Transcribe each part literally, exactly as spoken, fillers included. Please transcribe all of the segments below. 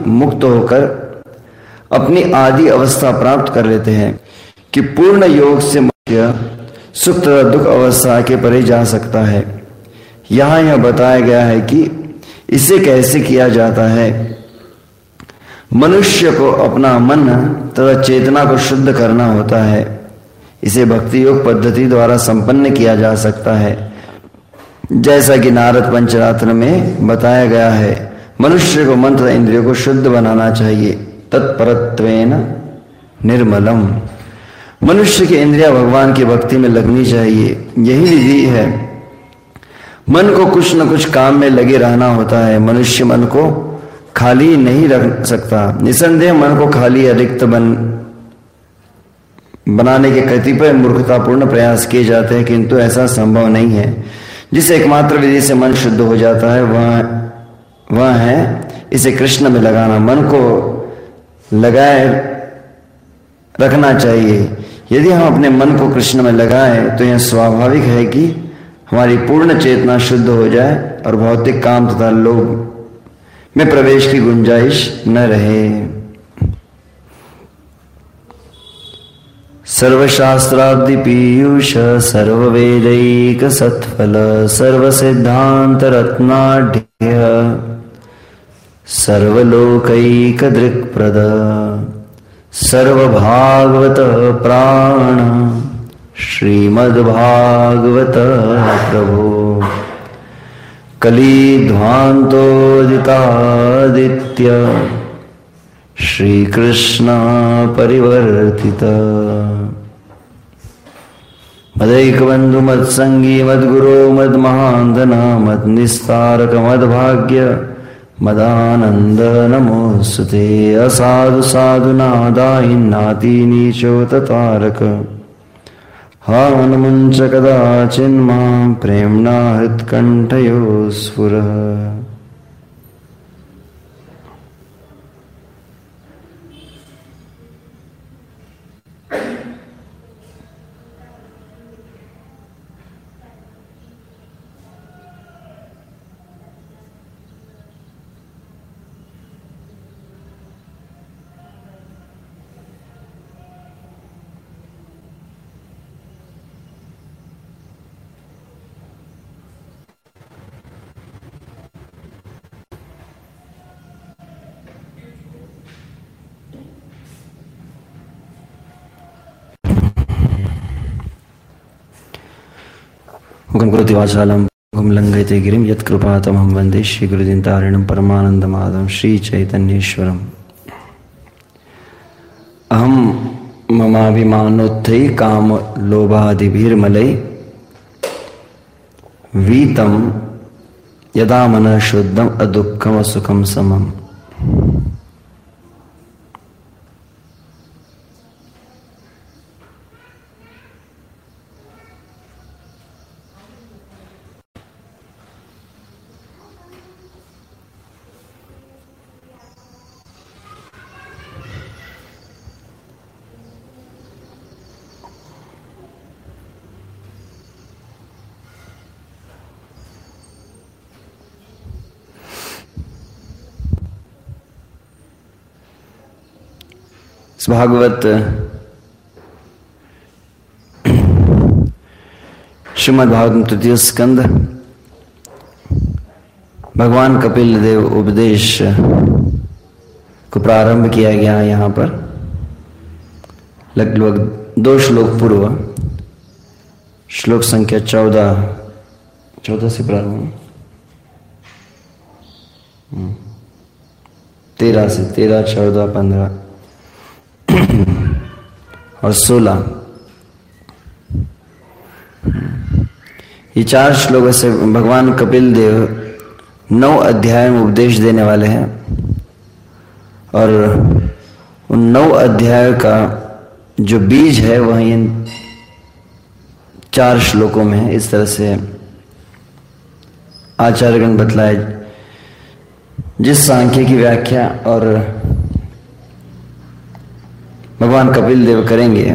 मुक्त होकर अपनी आदि अवस्था प्राप्त कर लेते हैं कि पूर्ण योग से मनुष्य सुख तथा दुख अवस्था के परे जा सकता है। यहाँ यह बताया गया है कि इसे कैसे किया जाता है। मनुष्य को अपना मन तथा चेतना को शुद्ध करना होता है। इसे भक्ति योग पद्धति द्वारा संपन्न किया जा सकता है, जैसा कि नारद पंचरात्र में बताया गया है। मनुष्य को मन तथा इंद्रियों को शुद्ध बनाना चाहिए। तत्परत्वेन निर्मलम। मनुष्य की इंद्रियां भगवान की भक्ति में लगनी चाहिए, यही विधि है। मन को कुछ न कुछ काम में लगे रहना होता है। मनुष्य मन को खाली नहीं रख सकता। निसंदेह मन को खाली अधिक बन बनाने के कतिपय मूर्खतापूर्ण प्रयास किए जाते हैं, किंतु ऐसा संभव नहीं है। जिस एकमात्र विधि से मन शुद्ध हो जाता है वह वह है इसे कृष्ण में लगाना। मन को लगाए रखना चाहिए। यदि हम अपने मन को कृष्ण में लगाएं तो यह स्वाभाविक है कि हमारी पूर्ण चेतना शुद्ध हो जाए और भौतिक काम तथा लोभ में प्रवेश की गुंजाइश न रहे। सर्वशास्त्राब्धि पीयूष सर्ववेदैक सत्फल सर्वसिद्धांत रत्नाढ्य सर्वलोकैक दृक्प्रद सर्वभागवत प्राण श्रीमद्भागवत प्रभो कलिध्वान्तोदितादित्य श्रीकृष्ण परिवर्तित मदैकबंधु मत्संगी मद्गुरो मद्महांधन मद्निस्तारक मद्भाग्य मदानंद नमोस्तुते। असाधु साधु नादायि नाति नीचोततारक हानुमुंच कदाचिन्मां प्रेम्णा हृत्कण्ठयो स्फुरः। हुकम करोति वाचालम हुकम लंघयते गिरिम यत्कृपातमहं वन्दे श्री गुरुदिनतारिणं परमानंदमाधवं श्री चैतन्येश्वरम्। अहम ममाभिमानोत्थै काम लोभादिभिर्मलै वीतम यदा मनः शुद्धम अदुःखम असुखम समम। भागवत श्रीमद् भागवत तृतीय स्कंद भगवान कपिल देव उपदेश को प्रारंभ किया गया है। यहाँ पर लगभग दो श्लोक पूर्व श्लोक संख्या चौदह चौदह से प्रारंभ तेरह से तेरह चौदह पंद्रह और सोलह, ये चार श्लोक से भगवान कपिल देव नौ अध्याय में उपदेश देने वाले हैं और उन नौ अध्याय का जो बीज है वह इन चार श्लोकों में है। इस तरह से आचार्यगण बतलाए। जिस सांख्य की व्याख्या और भगवान कपिल देव करेंगे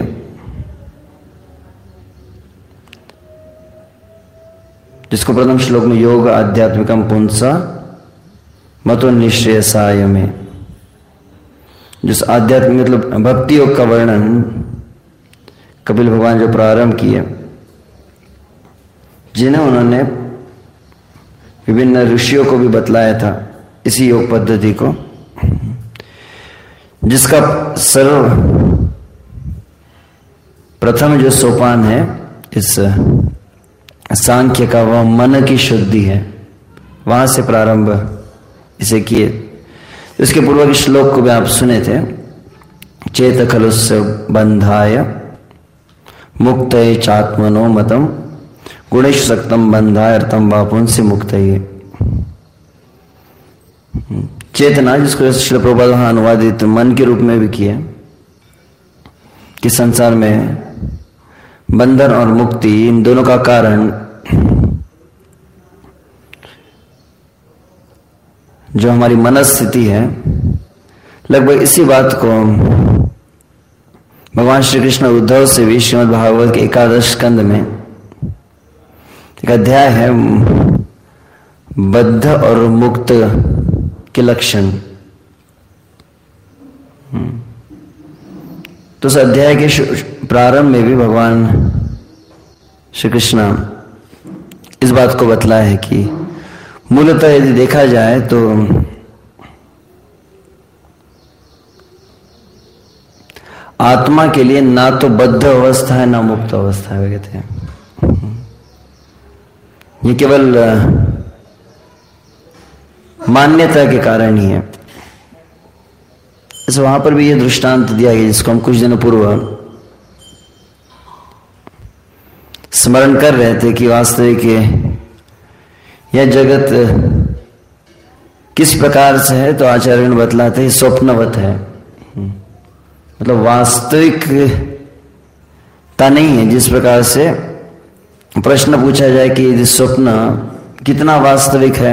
जिसको प्रथम श्लोक में योग आध्यात्मिकम पुंसा मतो निश्रेयसाय में जिस आध्यात्मिक मतलब भक्ति योग का वर्णन कपिल भगवान जो प्रारंभ किए, जिन्हें उन्होंने विभिन्न ऋषियों को भी बतलाया था इसी योग पद्धति को, जिसका सर्व प्रथम जो सोपान है इस सांख्य का, वह मन की शुद्धि है। वहां से प्रारंभ इसे किए। इसके पूर्व के श्लोक को भी आप सुने थे। चेत खलुस्य बंधाय मुक्तये चात्मनो मतम गुणेश सक्तम बंधाय अर्थम वापुंसि मुक्तये। चेतना, जिसको श्रील प्रभुपाद वहां अनुवादित मन के रूप में भी किया, कि संसार में बंधन और मुक्ति इन दोनों का कारण जो हमारी मनस्थिति है, लगभग इसी बात को भगवान श्री कृष्ण उद्धव से भी श्रीमद् भागवत के एकादश स्कंद में एक अध्याय है, बद्ध और मुक्त के लक्षण। तो उस अध्याय के प्रारंभ में भी भगवान श्री कृष्ण इस बात को बतलाया है कि मूलतः यदि देखा जाए तो आत्मा के लिए ना तो बद्ध अवस्था है ना मुक्त अवस्था है, वे कहते हैं। ये केवल मान्यता के कारण ही है। इस वहां पर भी ये दृष्टांत दिया गया, जिसको हम कुछ दिनों पूर्व स्मरण कर रहे थे, कि वास्तविक यह जगत किस प्रकार से है। तो आचार्य ने बतलाते हैं स्वप्नवत है, मतलब वास्तविकता नहीं है। जिस प्रकार से प्रश्न पूछा जाए कि स्वप्न कितना वास्तविक है,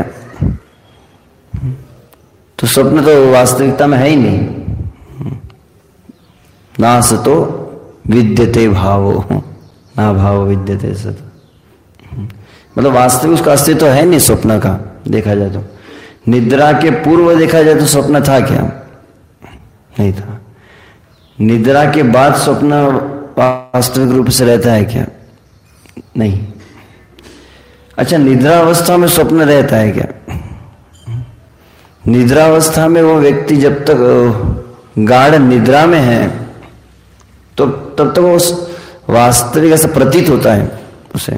तो स्वप्न तो वास्तविकता में है ही नहीं। ना सतो विद्यते भावो ना भाव विद्यते सत, मतलब वास्तविक उसका अस्तित्व तो है नहीं स्वप्न का। देखा जाए तो निद्रा के पूर्व देखा जाए तो स्वप्न था क्या? नहीं था। निद्रा के बाद स्वप्न वास्तविक रूप से रहता है क्या? नहीं। अच्छा, निद्रा अवस्था में स्वप्न रहता है क्या? निद्रा अवस्था में वो व्यक्ति जब तक गाढ़ निद्रा में है तो तब तक वो वास्तविक ऐसा प्रतीत होता है उसे।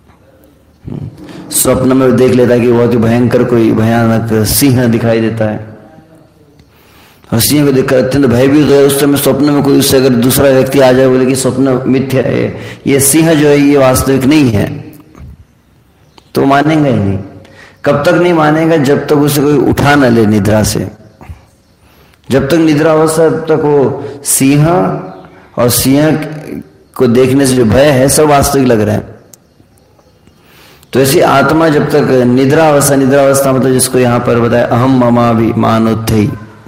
स्वप्न में देख लेता है कि बहुत ही भयंकर कोई भयानक सिंह दिखाई देता है, और सिंह को देखकर अत्यंत भयभीत हो। उस समय स्वप्न में कोई उससे अगर दूसरा व्यक्ति आ जाए, बोले कि स्वप्न मिथ्या है, ये सिंह जो है ये वास्तविक नहीं है, तो मानेंगे ही नहीं। कब तक नहीं मानेगा? जब तक उसे कोई उठा न ले निद्रा से। जब तक निद्रा अवस्था तब तक वो सिंह और सिंह को देखने से जो भय है सब वास्तविक लग रहा है। तो ऐसी आत्मा जब तक निद्रा अवस्था, निद्रा अवस्था मतलब जिसको यहां पर बताया अहम ममाभिमानोत्थई,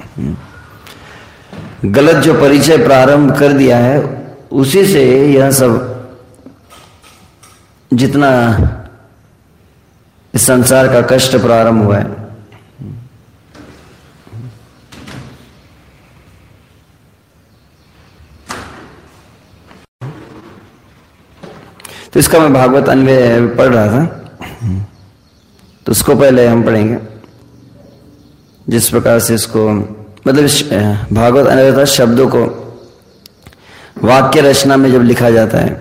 गलत जो परिचय प्रारंभ कर दिया है, उसी से यह सब जितना इस संसार का कष्ट प्रारंभ हुआ है। तो इसका मैं भागवत अन्वय पढ़ रहा था, तो उसको पहले हम पढ़ेंगे। जिस प्रकार से इसको मतलब भागवत अन्वय शब्दों को वाक्य रचना में जब लिखा जाता है,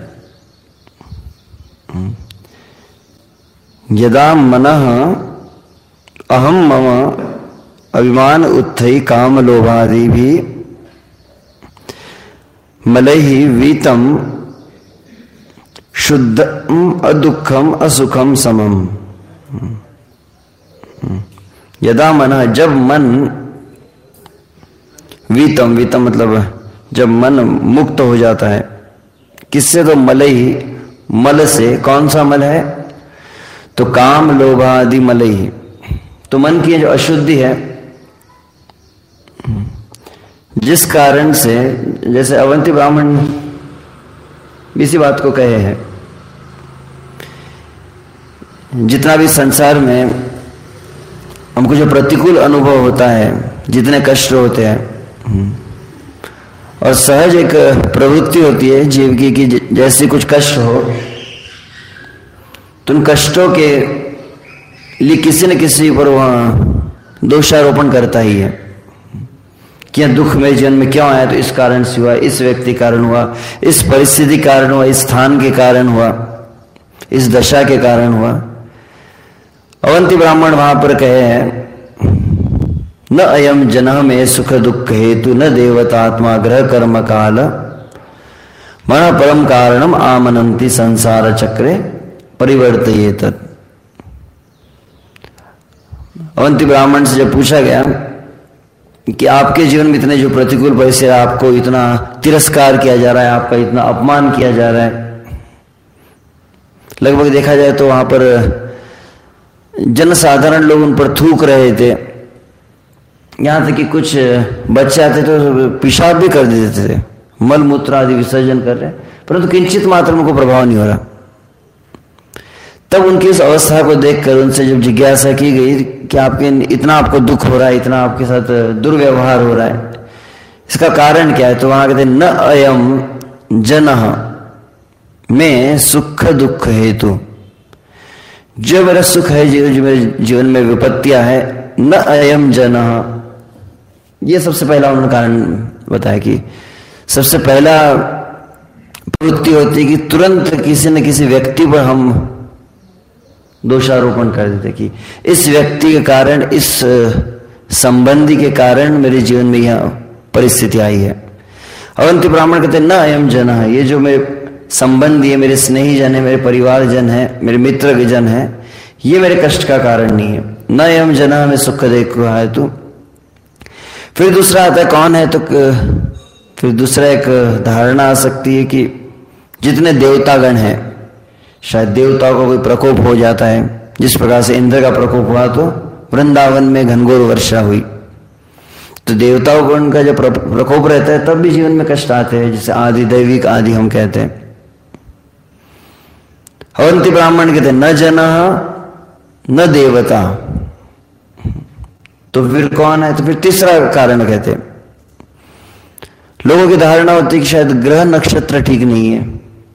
यदा मनः अहम मम अभिमान उत्थई काम लोभादि भी मलैहि वीतम शुद्धम अदुखम असुखम समम। यदा मन, जब मन, वीतम, वीतम मतलब जब मन मुक्त हो जाता है किससे? तो मलई, मल से। कौन सा मल है? तो काम लोभ आदि मलई। तो मन की जो अशुद्धि है, जिस कारण से, जैसे अवंती ब्राह्मण इसी बात को कहे हैं, जितना भी संसार में हमको जो प्रतिकूल अनुभव होता है, जितने कष्ट होते हैं, और सहज एक प्रवृत्ति होती है जीव की कि जैसे कुछ कष्ट हो तो उन कष्टों के लिए किसी न किसी पर वह दोषारोपण करता ही है कि दुख मेरे जीवन में क्यों आया, तो इस कारण से हुआ, इस व्यक्ति कारण हुआ, इस परिस्थिति कारण हुआ, इस स्थान के कारण हुआ, इस दशा के कारण हुआ। अवंती ब्राह्मण वहां पर कहे हैं न अयम जनः में सुख दुख हेतु न देवतात्मा ग्रह कर्म काल मन परम कारणम आमनंती संसार चक्रे परिवर्तयेत। अवंती ब्राह्मण से जब पूछा गया कि आपके जीवन में इतने जो प्रतिकूल परिस्थिति, आपको इतना तिरस्कार किया जा रहा है, आपका इतना अपमान किया जा रहा है, लगभग देखा जाए तो वहां पर जनसाधारण लोग उन पर थूक रहे थे, यहां तक कि कुछ बच्चे आते तो पेशाब भी कर देते थे, मल मूत्र आदि विसर्जन कर रहे, परंतु किंचित मात्र उनको प्रभाव नहीं हो रहा। तब उनकी इस अवस्था को देखकर उनसे जब जिज्ञासा की गई कि आपके इतना आपको दुख हो रहा है, इतना आपके साथ दुर्व्यवहार हो रहा है, इसका कारण क्या है, तो वहां कहते न अयम जनः में सुख दुख हेतु, जो मेरा सुख है, जो मेरे जीवन में विपत्तियां है, न अयम जनः, ये सबसे पहला उन्होंने कारण बताया कि सबसे पहला प्रवृत्ति होती है कि तुरंत किसी न किसी व्यक्ति पर हम दोषारोपण कर देते कि इस व्यक्ति के कारण, इस संबंधी के कारण मेरे जीवन में यह परिस्थिति आई है। अवंती ब्राह्मण कहते न अयम जनः, ये जो मेरे संबंधी है, मेरे स्नेही जन है, मेरे परिवार जन है, मेरे मित्र जन है, ये मेरे कष्ट का कारण नहीं है। न अयम जनः में सुख देखो है तू। फिर दूसरा आता है कौन है, तो फिर दूसरा एक धारणा आ सकती है कि जितने देवतागण हैं, शायद देवताओं का कोई प्रकोप हो जाता है, जिस प्रकार से इंद्र का प्रकोप हुआ तो वृंदावन में घनघोर वर्षा हुई, तो देवताओं को उनका जो प्रकोप रहता है तब भी जीवन में कष्ट आते हैं, जिसे आदि दैविक आदि हम कहते हैं। अवंती ब्राह्मण कहते न जनः न देवता, तो फिर कौन है, तो फिर तीसरा कारण कहते हैं, लोगों की धारणा होती है कि शायद ग्रह नक्षत्र ठीक नहीं है,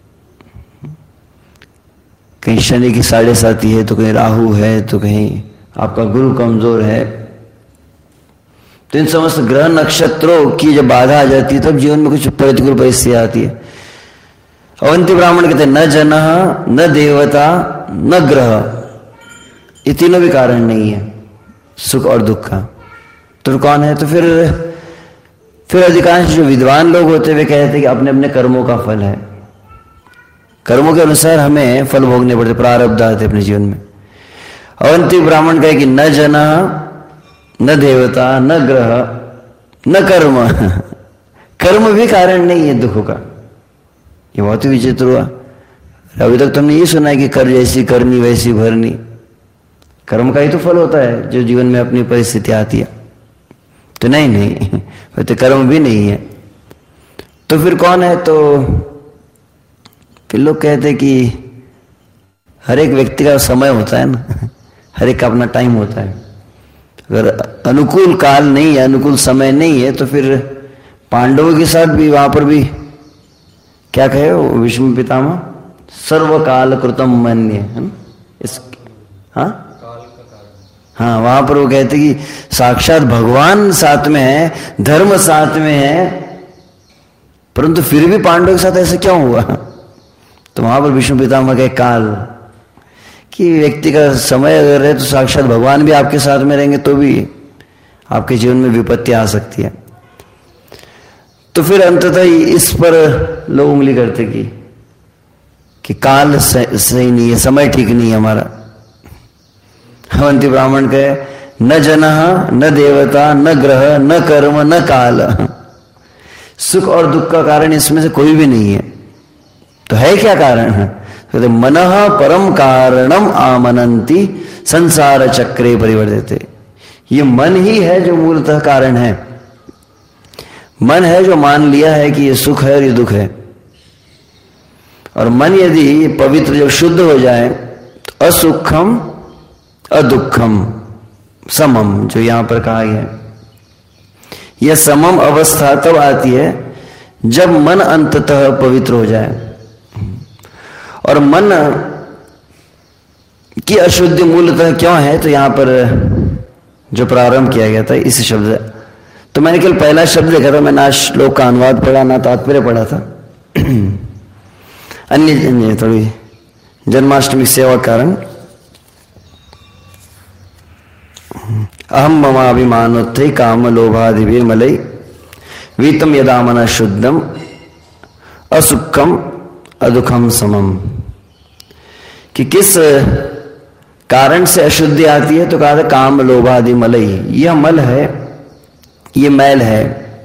कहीं शनि की साढ़े साती है, तो कहीं राहु है, तो कहीं आपका गुरु कमजोर है, तो इन समस्त ग्रह नक्षत्रों की जब बाधा आ जाती है तब जीवन में कुछ प्रतिकूल परिस्थिति आती है। अवंती ब्राह्मण कहते हैं न जनः न देवता न ग्रह, ये तीनों भी कारण नहीं है सुख और दुख का, तो कौन है, तो फिर फिर अधिकांश जो विद्वान लोग होते वे कहते हैं कि अपने अपने कर्मों का फल है, कर्मों के अनुसार हमें फल भोगने पड़ते, प्रारब्ध आते अपने जीवन में। अवंती ब्राह्मण कहे कि न जनः न देवता न ग्रह न कर्म, कर्म भी कारण नहीं है दुखों का, ये बहुत ही विचित्र हुआ। अभी तक तुमने ये सुना है कि कर जैसी करनी वैसी भरनी, कर्म का ही तो फल होता है जो जीवन में अपनी परिस्थिति आती है, तो नहीं नहीं तो कर्म भी नहीं है, तो फिर कौन है, तो फिर लोग कहते कि हर एक व्यक्ति का समय होता है ना, हर एक का अपना टाइम होता है, अगर अनुकूल काल नहीं है, अनुकूल समय नहीं है, तो फिर पांडवों के साथ भी वहां पर भी क्या कहे विष्णु पितामह, सर्वकाल कृतम मन्य है ना, इस हाँ हाँ वहां पर वो कहते कि साक्षात भगवान साथ में है, धर्म साथ में है, परंतु फिर भी पांडवों के साथ ऐसे क्यों हुआ, तो वहां पर विष्णु पितामह के काल कि व्यक्ति का समय अगर है तो साक्षात भगवान भी आपके साथ में रहेंगे तो भी आपके जीवन में विपत्ति आ सकती है। तो फिर अंततः इस पर लोग उंगली करते कि कि काल सही नहीं है, समय ठीक नहीं है हमारा। अवंती ब्राह्मण कहे न जनः न देवता न ग्रह न कर्म न काल, सुख और दुख का कारण इसमें से कोई भी नहीं है, तो है क्या कारण है, तो मनः परम कारणम आमनंती संसार चक्रे परिवर्तिते, ये मन ही है जो मूलतः कारण है, मन है जो मान लिया है कि ये सुख है और ये दुख है, और मन यदि पवित्र जब शुद्ध हो जाए तो असुखम अदुखम समम, जो यहां पर कहा गया यह समम अवस्था तब आती है जब मन अंततः पवित्र हो जाए। और मन की अशुद्धि मूलतः क्यों है, तो यहां पर जो प्रारंभ किया गया था इस शब्द, तो मैंने केवल पहला शब्द देखा था, मैंने आज श्लोक का अनुवाद पढ़ा ना तात्पर्य पढ़ा था। अन्य, अन्य थोड़ी जन्माष्टमी सेवा कारण अहम ममाभिमानोत्थै काम लोभादिभिर मलई वीतम यदा मन शुद्धम असुखम अदुखम समम, कि किस कारण से अशुद्धि आती है, तो कहा था काम लोभादि मलई, यह मल है, ये मैल है,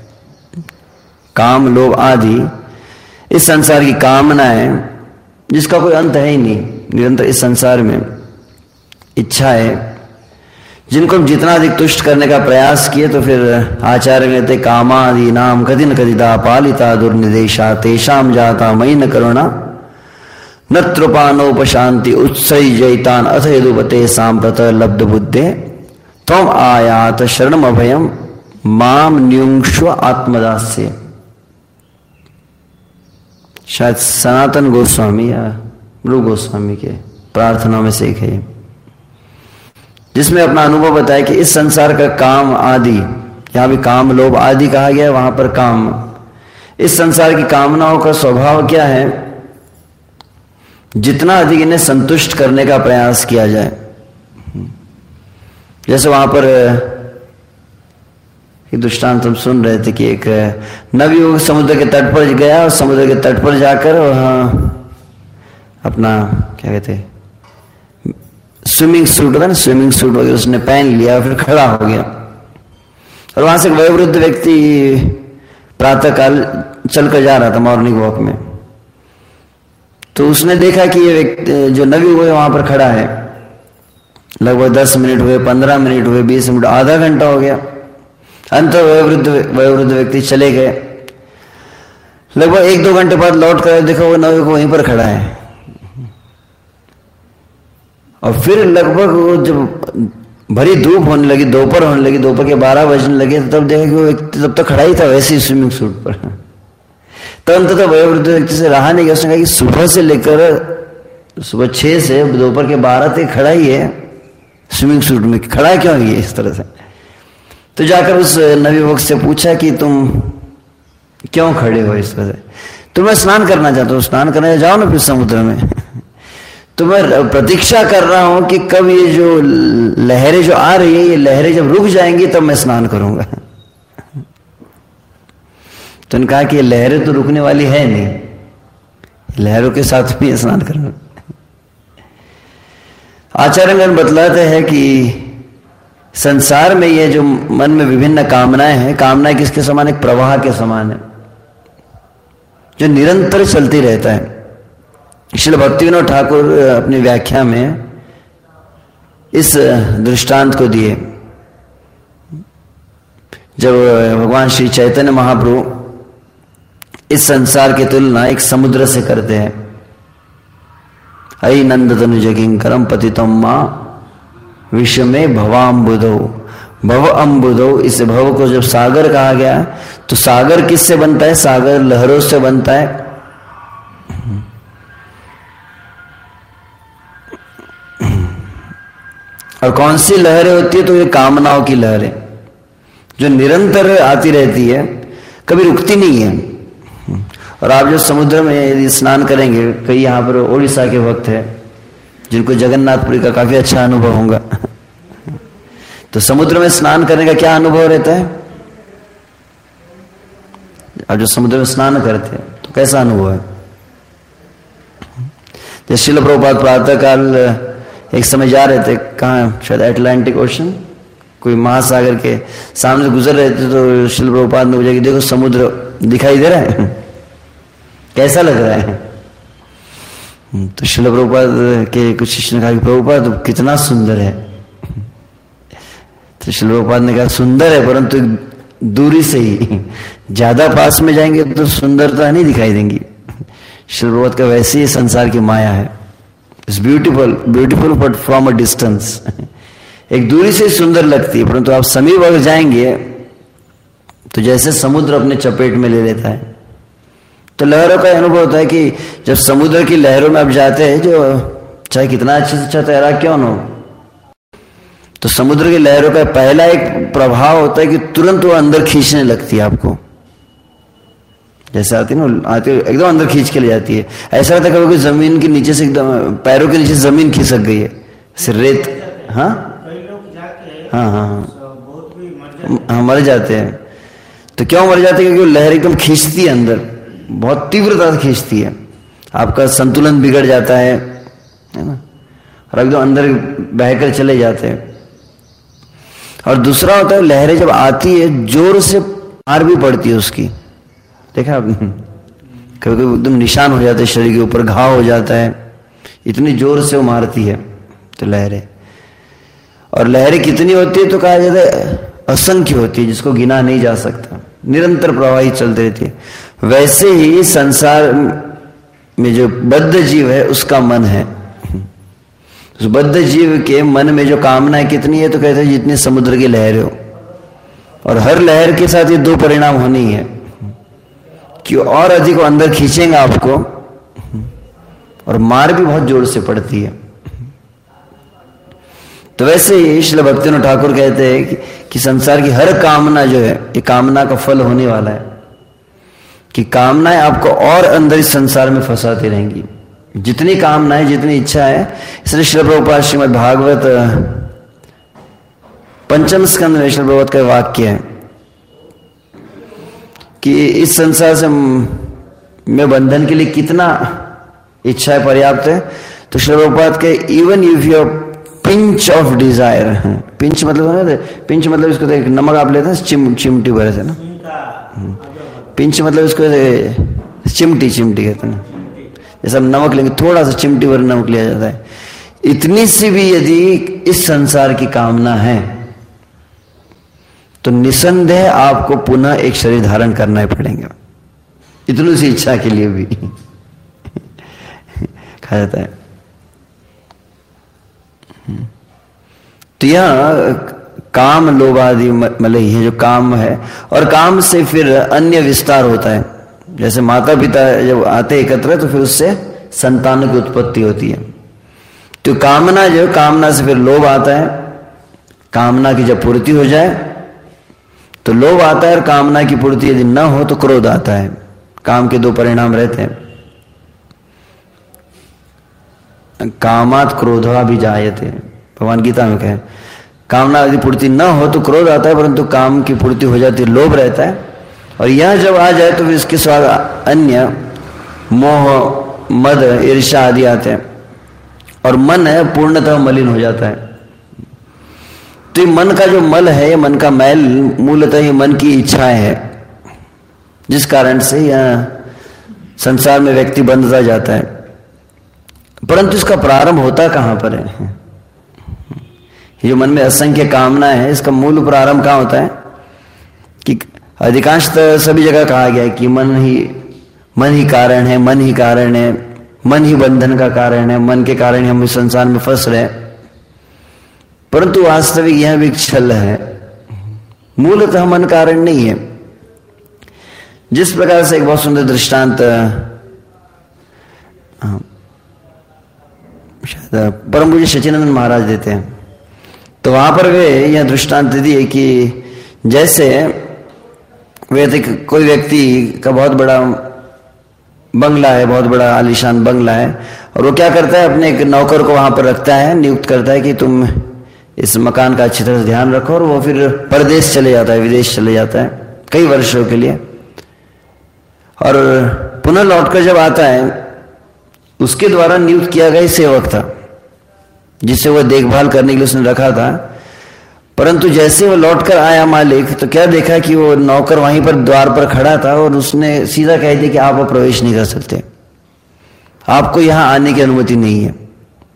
काम लोभ आदि इस संसार की कामना है जिसका कोई अंत है ही नहीं, निरंतर इस संसार में इच्छा है, जिनको हम जितना अधिक तुष्ट करने का प्रयास किए, तो फिर आचार्य कहते कामादि नाम कदिन कदिता पालिता दुर्निदेशा तेषाम जाता मयि न करुणा न त्रुपानोपशांति उत्सई जयतान अथ यदुपते सांप्रत लब्ध बुद्धे त्वम आयात शरणम अभयम माम न्युंक्ष्व आत्मदास्य। शायद सनातन गोस्वामी या मृग गोस्वामी के प्रार्थना में से एक है, जिसमें अपना अनुभव बताया कि इस संसार का काम आदि, यहां भी काम लोभ आदि कहा गया है, वहां पर काम, इस संसार की कामनाओं का स्वभाव क्या है, जितना अधिक इन्हें संतुष्ट करने का प्रयास किया जाए। जैसे वहां पर एक दृष्टांत हम सुन रहे थे कि एक नवयुवक समुद्र के तट पर गया और समुद्र के तट पर जाकर वहां अपना क्या कहते स्विमिंग सूट होता ना, स्विमिंग सूट वगैरह उसने पहन लिया, फिर खड़ा हो गया। और वहां से एक वयोवृद्ध व्यक्ति प्रातः काल चलकर जा रहा था मॉर्निंग वॉक में, तो उसने देखा कि ये व्यक्ति जो नवयुवक वहां पर खड़ा है, लगभग दस मिनट हुए, पंद्रह मिनट हुए, बीस मिनट, आधा घंटा हो गया। अंत वयोवृद्ध वयोवृद्ध व्यक्ति चले गए। लगभग एक दो घंटे बाद लौट कर देखा वो नवयुवक वहीं पर खड़ा है। और फिर लगभग वो जब भरी धूप होने लगी, दोपहर होने लगी, दोपहर के बारह बजने लगे, तब देखा कि वो व्यक्ति तब तक खड़ा ही था वैसे ही स्विमिंग सूट पर। तो अंततः वयोवृद्ध व्यक्ति से रहा नहीं गया, उसने कहा कि सुबह से लेकर सुबह छह से दोपहर के बारह तक खड़ा ही है स्विमिंग सूट में, खड़ा क्यों है इस तरह से। तो जाकर उस नवयुवक से पूछा कि तुम क्यों खड़े हो इस तरह से। तो मैं स्नान करना चाहता हूँ। स्नान करने जाओ ना फिर समुद्र में। तो मैं प्रतीक्षा कर रहा हूं कि कब ये जो लहरें जो आ रही है, ये लहरें जब रुक जाएंगी तब मैं स्नान करूंगा। तो उन्होंने कहा कि ये लहरें तो रुकने वाली है नहीं, लहरों के साथ भी स्नान करना। आचार्यगण बतलाते हैं कि संसार में ये जो मन में विभिन्न कामनाएं हैं, कामनाएं किसके समान, एक प्रवाह के समान है जो निरंतर चलती रहता है। श्रील भक्तिविनोद ठाकुर अपनी व्याख्या में इस दृष्टांत को दिए। जब भगवान श्री चैतन्य महाप्रभु इस संसार की तुलना एक समुद्र से करते हैं, अयि नंद तनुज किंकरम पतितम मां विश्व में भवाम्बुधो, भव अम्बुधो, इस भव को जब सागर कहा गया तो सागर किससे बनता है, सागर लहरों से बनता है। और कौन सी लहरें होती है, तो ये कामनाओं की लहरें जो निरंतर आती रहती है, कभी रुकती नहीं है। और आप जो समुद्र में यदि स्नान करेंगे, कई यहाँ पर ओडिशा के भक्त हैं जिनको जगन्नाथपुरी का काफी अच्छा अनुभव होगा, तो समुद्र में स्नान करने का क्या अनुभव रहता है। आप जो समुद्र में स्नान करते हैं तो कैसा अनुभव है। जैसे श्रील प्रभुपाद प्रातः काल एक समय जा रहे थे, कहाँ, शायद अटलांटिक ओशन, कोई महासागर के सामने गुजर रहे थे, तो श्रील प्रभुपाद ने पूछा कि देखो समुद्र दिखाई दे रहा है, कैसा लग रहा है। तो श्रील प्रभुपाद के कुछ शिष्य ने कहा कि प्रभुपाद कितना सुंदर है। तो श्रील प्रभुपाद ने कहा सुंदर है, परंतु दूरी से ही, ज्यादा पास में जाएंगे तो सुंदरता नहीं दिखाई देंगी। श्रील प्रभुपाद का वैसे ही संसार की माया है, it's beautiful beautiful but from a distance. एक दूरी से सुंदर लगती है, परंतु आप समीप अगर जाएंगे तो जैसे समुद्र अपने चपेट में ले लेता है, तो लहरों का अनुभव होता है कि जब समुद्र की लहरों में आप जाते हैं, जो चाहे कितना अच्छे से अच्छा तैराक क्यों न हो, तो समुद्र की लहरों का पहला एक प्रभाव होता है कि तुरंत वो अंदर खींचने लगती है आपको। जैसे आती है ना, आती है एकदम अंदर खींच के ले जाती है। ऐसा लगता है कभी जमीन के नीचे से एकदम पैरों के नीचे जमीन खिसक गई है, सिर्फ रेत। हाँ हाँ हाँ हाँ मर जाते हैं। तो क्यों मर जाते हैं? क्योंकि लहर एकदम खींचती है अंदर, बहुत तीव्रता से खींचती है, आपका संतुलन बिगड़ जाता है, है ना, और एकदम अंदर बहकर चले जाते हैं। और दूसरा होता है, लहरें जब आती है जोर से मार भी पड़ती है उसकी, देखा आपने? कभी कभी एकदम निशान हो जाते हैं शरीर के ऊपर, घाव हो जाता है, इतनी जोर से वो मारती है तो लहरें। और लहरें कितनी होती है? तो कहा जाता है असंख्य होती है, जिसको गिना नहीं जा सकता, निरंतर प्रवाहित चलती रहती है। वैसे ही संसार में जो बद्ध जीव है उसका मन है, उस बद्ध जीव के मन में जो कामना कितनी है? तो कहते हैं जितनी समुद्र की लहरें हो। और हर लहर के साथ ये दो परिणाम होने ही है कि और अधिक अंदर खींचेंगे आपको, और मार भी बहुत जोर से पड़ती है। तो वैसे ही श्रील भक्तिनाथ ठाकुर कहते हैं कि, कि संसार की हर कामना जो है, ये कामना का फल होने वाला है कि कामनाएं आपको और अंदर इस संसार में फंसाती रहेंगी। जितनी कामनाएं, जितनी इच्छा है, इसलिए श्रील प्रभुपाद श्रीमद् भागवत पंचम स्कंद में श्रील प्रभुपाद का वाक्य है कि इस संसार से में बंधन के लिए कितना इच्छा पर्याप्त है। तो श्रील प्रभुपाद के even if you pinch of desire, pinch मतलब है, पिंच मतलब इसको तो नमक आप लेते हैं चिम चिमटी भरे से ना, पिंच मतलब इसको चिमटी चिमटी कहते हैं, जैसे हम नमक लेंगे थोड़ा सा चिमटी भर नमक लिया जाता है। इतनी सी भी यदि इस संसार की कामना है तो निसंदेह आपको पुनः एक शरीर धारण करना ही पड़ेगा, इतनी सी इच्छा के लिए भी कहा जाता है। तो यह काम लोभ आदि मतलब ये जो काम है, और काम से फिर अन्य विस्तार होता है। जैसे माता पिता जब आते एकत्र तो फिर उससे संतान की उत्पत्ति होती है। तो कामना जो कामना से फिर लोभ आता है, कामना की जब पूर्ति हो जाए तो लोभ आता है, और कामना की पूर्ति यदि न हो तो क्रोध आता है। काम के दो परिणाम रहते हैं, कामात क्रोधा भी जायते, भगवान गीता में कहे कामना यदि पूर्ति न हो तो क्रोध आता है, परंतु काम की पूर्ति हो जाती है लोभ रहता है। और यह जब आ जाए तो फिर इसके स्वाद अन्य मोह मद ईर्ष्या आदि आते हैं, और मन है पूर्णतः मलिन हो जाता है। तो ये मन का जो मल है, ये मन का मैल मूलतः ये मन की इच्छाएं है, जिस कारण से यह संसार में व्यक्ति बंधता जाता है। परंतु इसका प्रारंभ होता कहां पर है? ये जो मन में असंख्य कामना है, इसका मूल प्रारंभ कहां होता है? कि अधिकांशतः सभी जगह कहा गया है कि मन ही मन ही कारण है, मन ही कारण है, मन ही बंधन का कारण है, मन के कारण ही हम इस संसार में फंस रहे हैं। परंतु वास्तविक यह भी छल है, मूलतः मन कारण नहीं है। जिस प्रकार से एक बहुत सुंदर दृष्टांत परम पूज्य सच्चिदानंद महाराज देते हैं, तो वहां पर वे यह दृष्टांत दिए कि जैसे वे कोई व्यक्ति का बहुत बड़ा बंगला है, बहुत बड़ा आलीशान बंगला है, और वो क्या करता है, अपने एक नौकर को वहां पर रखता है, नियुक्त करता है कि तुम इस मकान का अच्छी तरह से ध्यान रखो, और वो फिर परदेश चले जाता है, विदेश चले जाता है कई वर्षों के लिए, और पुनः लौटकर जब आता है उसके द्वारा नियुक्त किया गया सेवक था जिसे वह देखभाल करने के लिए उसने रखा था। परंतु जैसे वो लौटकर आया मालिक, तो क्या देखा कि वो नौकर वहीं पर द्वार पर खड़ा था, और उसने सीधा कह दिया कि आप वो प्रवेश नहीं कर सकते, आपको यहां आने की अनुमति नहीं है।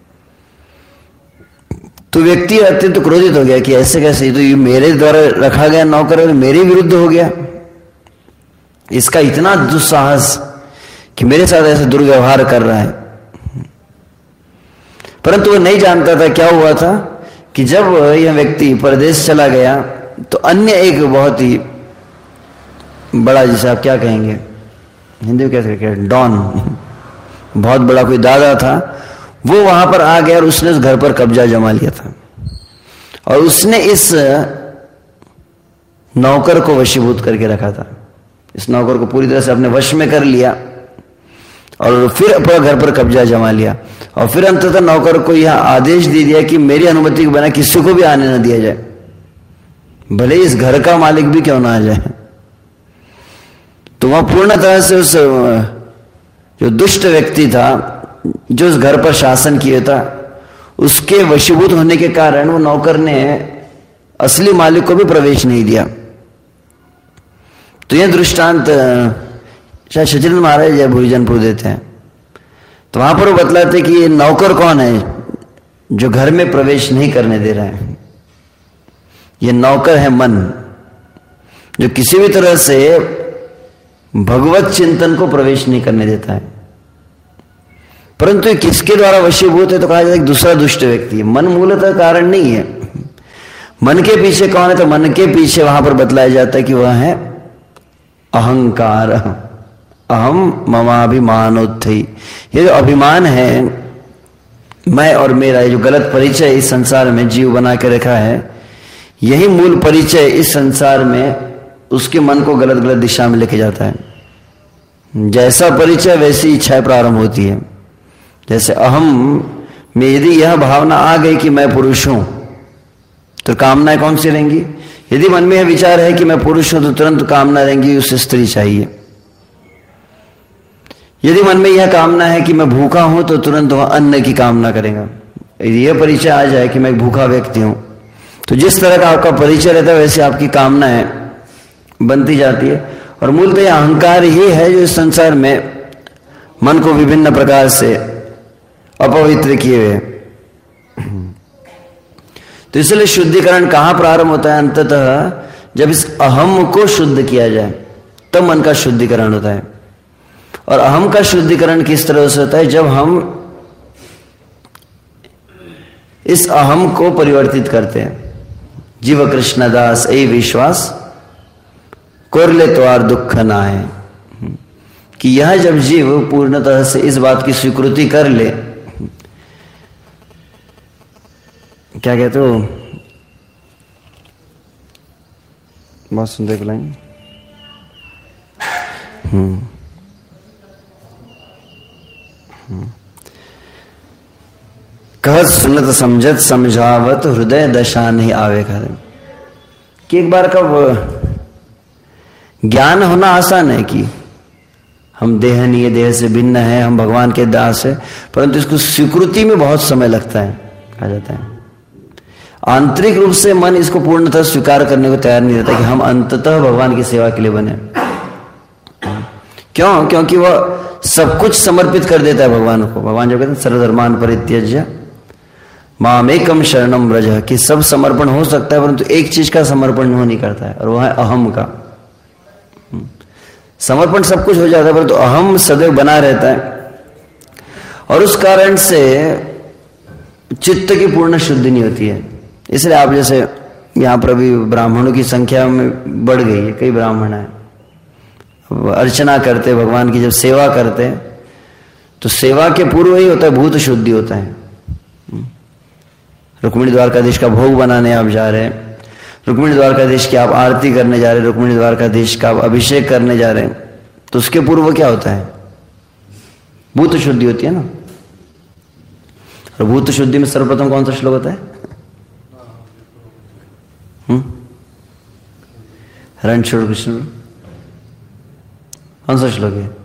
तो व्यक्ति अत्यंत तो क्रोधित हो गया कि ऐसे कैसे, तो ये मेरे द्वारा रखा गया नौकर और मेरे विरुद्ध हो गया, इसका इतना दुस्साहस कि मेरे साथ ऐसे दुर्व्यवहार कर रहा है। परंतु वो नहीं जानता था क्या हुआ था कि जब यह व्यक्ति परदेश चला गया तो अन्य एक बहुत ही बड़ा, जिसे आप क्या कहेंगे हिंदी में कैसे कहेंगे, डॉन, बहुत बड़ा कोई दादा था, वो वहां पर आ गया और उसने उस घर पर कब्जा जमा लिया था और उसने इस नौकर को वशीभूत करके रखा था। इस नौकर को पूरी तरह से अपने वश में कर लिया और फिर अपने घर पर कब्जा जमा लिया और फिर अंततः नौकर को यह आदेश दे दिया कि मेरी अनुमति के बिना किसी को भी आने न दिया जाए, भले इस घर का मालिक भी क्यों ना आ जाए। तो वह पूर्ण तरह से उस जो दुष्ट व्यक्ति था, जो उस घर पर शासन किया था, उसके वशीभूत होने के कारण वो नौकर ने असली मालिक को भी प्रवेश नहीं दिया। तो यह दृष्टांत शायद सचिदानंद महाराज जय भोजनपुर देते हैं। तो वहां पर वो बतलाते कि ये नौकर कौन है जो घर में प्रवेश नहीं करने दे रहा है। ये नौकर है मन, जो किसी भी तरह से भगवत चिंतन को प्रवेश नहीं करने देता है। परंतु किसके द्वारा वशीभूत है तो कहा जाता है एक दूसरा दुष्ट व्यक्ति है। मन मूलतः कारण नहीं है। मन के पीछे कौन है तो मन के पीछे वहां पर बतलाया जाता है कि वह है अहंकार, अहम ममाभिमानोत्थई। ये जो अभिमान है, मैं और मेरा, ये जो गलत परिचय इस संसार में जीव बना के रखा है, यही मूल परिचय इस संसार में उसके मन को गलत गलत दिशा में लेके जाता है। जैसा परिचय वैसी इच्छाएं प्रारंभ होती है। जैसे अहम में यदि यह भावना आ गई कि मैं पुरुष हूं तो कामनाएं कौन सी रहेंगी? यदि मन में यह विचार है कि मैं पुरुष हूं तो तुरंत कामना रहेंगी उसे स्त्री चाहिए। यदि मन में यह कामना है कि मैं भूखा हूं तो तुरंत वह अन्न की कामना करेगा। यदि यह परिचय आ जाए कि मैं एक भूखा व्यक्ति हूं तो जिस तरह का आपका परिचय रहता है वैसे आपकी कामनाएं बनती जाती है। और मूलतः यह अहंकार ही है जो इस संसार में मन को विभिन्न प्रकार से अपवित्र किए हुए। तो इसलिए शुद्धिकरण कहां प्रारंभ होता है? अंततः जब इस अहम को शुद्ध किया जाए तब मन का शुद्धिकरण होता है। और अहम का शुद्धिकरण किस तरह से होता है? जब हम इस अहम को परिवर्तित करते हैं। जीव कृष्णदास ए विश्वास कोरले त्वार दुख ना है, कि यह जब जीव पूर्णतः से इस बात की स्वीकृति कर ले, क्या कहते हो, बहुत सुंदर लाइन, हम्म कहत सुनत समझत समझावत हृदय दशा नहीं आवे कर। कि एक बार कब ज्ञान होना आसान है कि हम देह नहीं है, देह से भिन्न है, हम भगवान के दास है, परंतु इसको स्वीकृति में बहुत समय लगता है। कहा जाता है आंतरिक रूप से मन इसको पूर्णतः स्वीकार करने को तैयार नहीं रहता कि हम अंततः भगवान की सेवा के लिए बने। क्यों? क्योंकि वह सब कुछ समर्पित कर देता है भगवान को। भगवान जो कहते हैं सर्वधर्मान परित्यज्य मामेकम शरणम व्रज, कि सब समर्पण हो सकता है परंतु एक चीज का समर्पण वो नहीं करता है, और वह है अहम का। समर्पण सब कुछ हो जाता है परंतु अहम सदैव बना रहता है, और उस कारण से चित्त की पूर्ण शुद्धि नहीं होती है। इसलिए आप जैसे यहाँ पर अभी ब्राह्मणों की संख्या में बढ़ गई है, कई ब्राह्मण हैं, अर्चना करते भगवान की, जब सेवा करते तो सेवा के पूर्व ही होता है भूत शुद्धि होता है। रुक्मिणी द्वारकाधीश का भोग बनाने आप जा रहे हैं, रुक्मिणी द्वारकाधीश की आप आरती करने जा रहे हैं, रुक्मिणी द्वारकाधीश का आप अभिषेक करने जा रहे हैं, तो उसके पूर्व क्या होता है? भूत शुद्धि होती है ना। और भूत शुद्धि में सर्वप्रथम कौन सा श्लोक होता है? हम्म हरण छोड़ कृष्ण, कौन सा श्लोक है?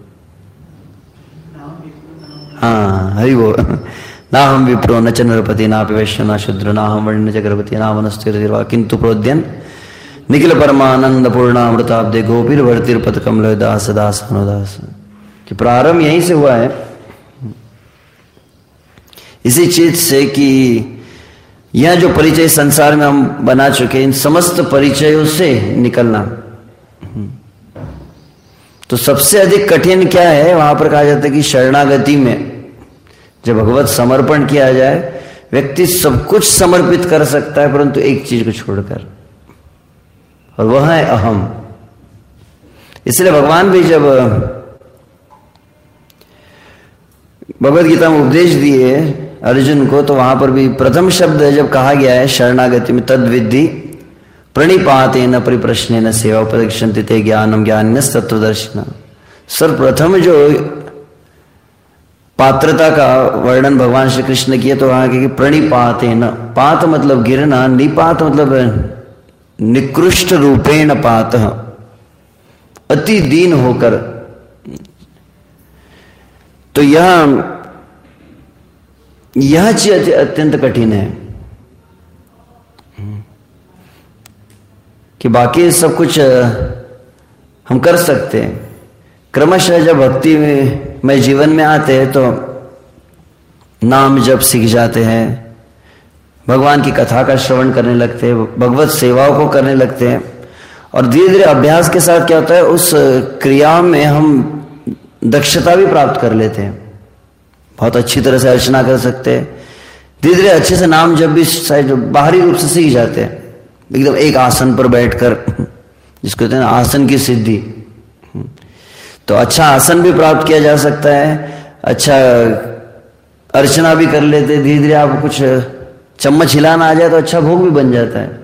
हाँ हरि वो ना हम विप्रो न च नरपति ना वैश्य ना शूद्र ना हम वर्ण न च गर्भवती ना वनस्तिर्वा किंतु प्रोद्यन निखिल परमानंद पूर्णामृताब्दे गोपीर भरतीर पद कमल दास दास अनुदास। कि प्रारंभ यहीं से हुआ है, इसी चीज से कि यह जो परिचय संसार में हम बना चुके इन समस्त परिचयों से निकलना। तो सबसे अधिक कठिन क्या है? वहां पर कहा जाता है कि शरणागति में जब भगवत समर्पण किया जाए, व्यक्ति सब कुछ समर्पित कर सकता है परंतु एक चीज को छोड़कर, और वह है अहम। इसलिए भगवान भी जब भगवद गीता में उपदेश दिए अर्जुन को, तो वहां पर भी प्रथम शब्द जब कहा गया है शरणागति में, तद विद्धि प्रणिपातेन परिप्रश्नेन सेवा उपदिक्षन्ति ते ज्ञानम ज्ञानिनस् तत्त्वदर्शिनः। सर्वप्रथम जो पात्रता का वर्णन भगवान श्री कृष्ण किए तो वहां कि प्रणिपातेन, पात मतलब गिरना, निपात मतलब निकृष्ट रूपेण पात, अति दीन होकर। तो यह यह चीज अत्यंत कठिन है कि बाकी सब कुछ हम कर सकते हैं। क्रमशः जब भक्ति में, में जीवन में आते हैं तो नाम जप सीख जाते हैं, भगवान की कथा का श्रवण करने लगते हैं, भगवत सेवाओं को करने लगते हैं, और धीरे धीरे अभ्यास के साथ क्या होता है, उस क्रिया में हम दक्षता भी प्राप्त कर लेते हैं, बहुत अच्छी तरह से अर्चना कर सकते हैं, धीरे धीरे अच्छे से नाम जब भी शायद बाहरी रूप से सीख जाते हैं, एकदम एक आसन पर बैठकर, जिसको कहते हैं आसन की सिद्धि। तो अच्छा आसन भी प्राप्त किया जा सकता है, अच्छा अर्चना भी कर लेते, धीरे धीरे आप कुछ चम्मच हिलाना आ जाए तो अच्छा भोग भी बन जाता है।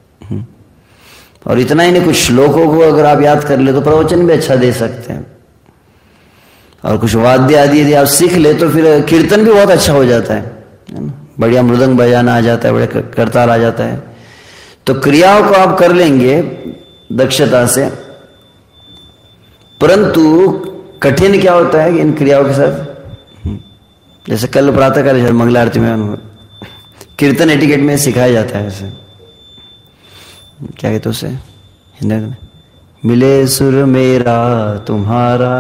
और इतना ही नहीं, कुछ श्लोकों को अगर आप याद कर ले तो प्रवचन भी अच्छा दे सकते हैं, और कुछ वाद्य आदि यदि आप सीख ले तो फिर कीर्तन भी बहुत अच्छा हो जाता है, बढ़िया मृदंग बजाना आ जाता है, बढ़िया करताल आ जाता है। तो क्रियाओं को आप कर लेंगे दक्षता से, परंतु कठिन क्या होता है कि इन क्रियाओं के साथ, जैसे कल प्रातः काल मंगला आरती में कीर्तन एटिकेट में सिखाया जाता है, ऐसे क्या कहते उसे हिंदी में, मिले सुर मेरा तुम्हारा।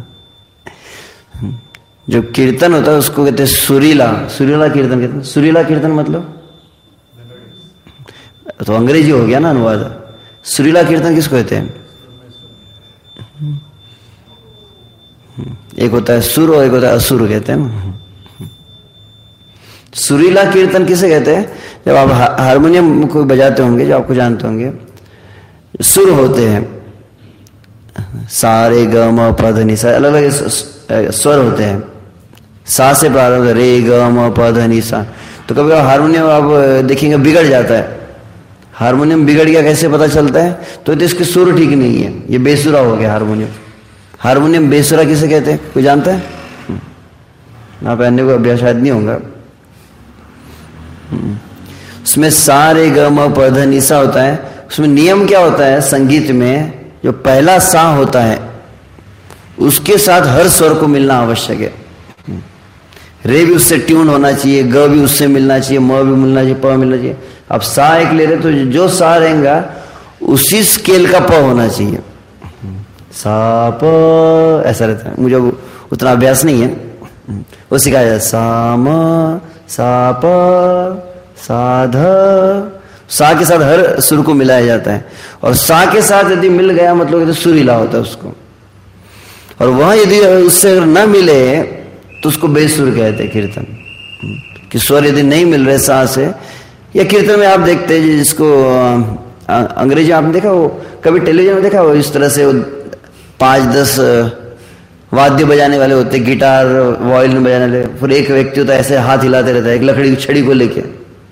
जो कीर्तन होता है उसको कहते हैं सुरीला, सुरीला कीर्तन कहते हैं। सुरीला कीर्तन मतलब तो अंग्रेजी हो गया ना अनुवाद। सुरीला कीर्तन किसको कहते हैं? एक होता है सुर और एक होता है असुर, कहते हैं। सुरीला कीर्तन किसे कहते हैं? जब आप हारमोनियम को बजाते होंगे, जो आपको जानते होंगे, सुर होते हैं, सारे ग म प ध नि सा, अलग अलग स्वर होते हैं, सा से प्रारंभ, रे ग म प ध नि सा। तो कभी हारमोनियम आप देखेंगे बिगड़ जाता है, हारमोनियम बिगड़ गया कैसे पता चलता है? तो इसके सुर ठीक नहीं है, ये बेसुरा हो गया हारमोनियम। हारमोनियम बेसुरा किसे कहते हैं, कोई जानता है? आप पहनने को अभ्यास शायद नहीं होगा। उसमें सारे ग म प ध नि सा होता है। उसमें नियम क्या होता है संगीत में? जो पहला सा होता है उसके साथ हर स्वर को मिलना आवश्यक है। रे भी उससे ट्यून होना चाहिए, ग भी उससे मिलना चाहिए, म भी मिलना चाहिए, प मिलना चाहिए। अब सा एक ले रहे तो जो सा रहेगा उसी स्केल का प होना चाहिए। सा प ऐसा रहता है, मुझे उतना अभ्यास नहीं है, वो सिखाया जाता है। सा म सा प सा ध, सा के साथ हर सुर को मिलाया जाता है, और सा के साथ यदि मिल गया मतलब तो सुरीला होता है उसको। और वह यदि उससे अगर न मिले तो उसको बेसुर कहते हैं कीर्तन, कि स्वर यदि नहीं मिल रहे सा से। या कीर्तन में आप देखते हैं जिसको अंग्रेजी आपने देखा, वो कभी टेलीविजन में देखा, वो इस तरह से वो पांच दस वाद्य बजाने वाले होते, गिटार वायलिन बजाने वाले, फिर एक व्यक्ति होता है ऐसे हाथ हिलाते रहता है एक लकड़ी की छड़ी को लेके,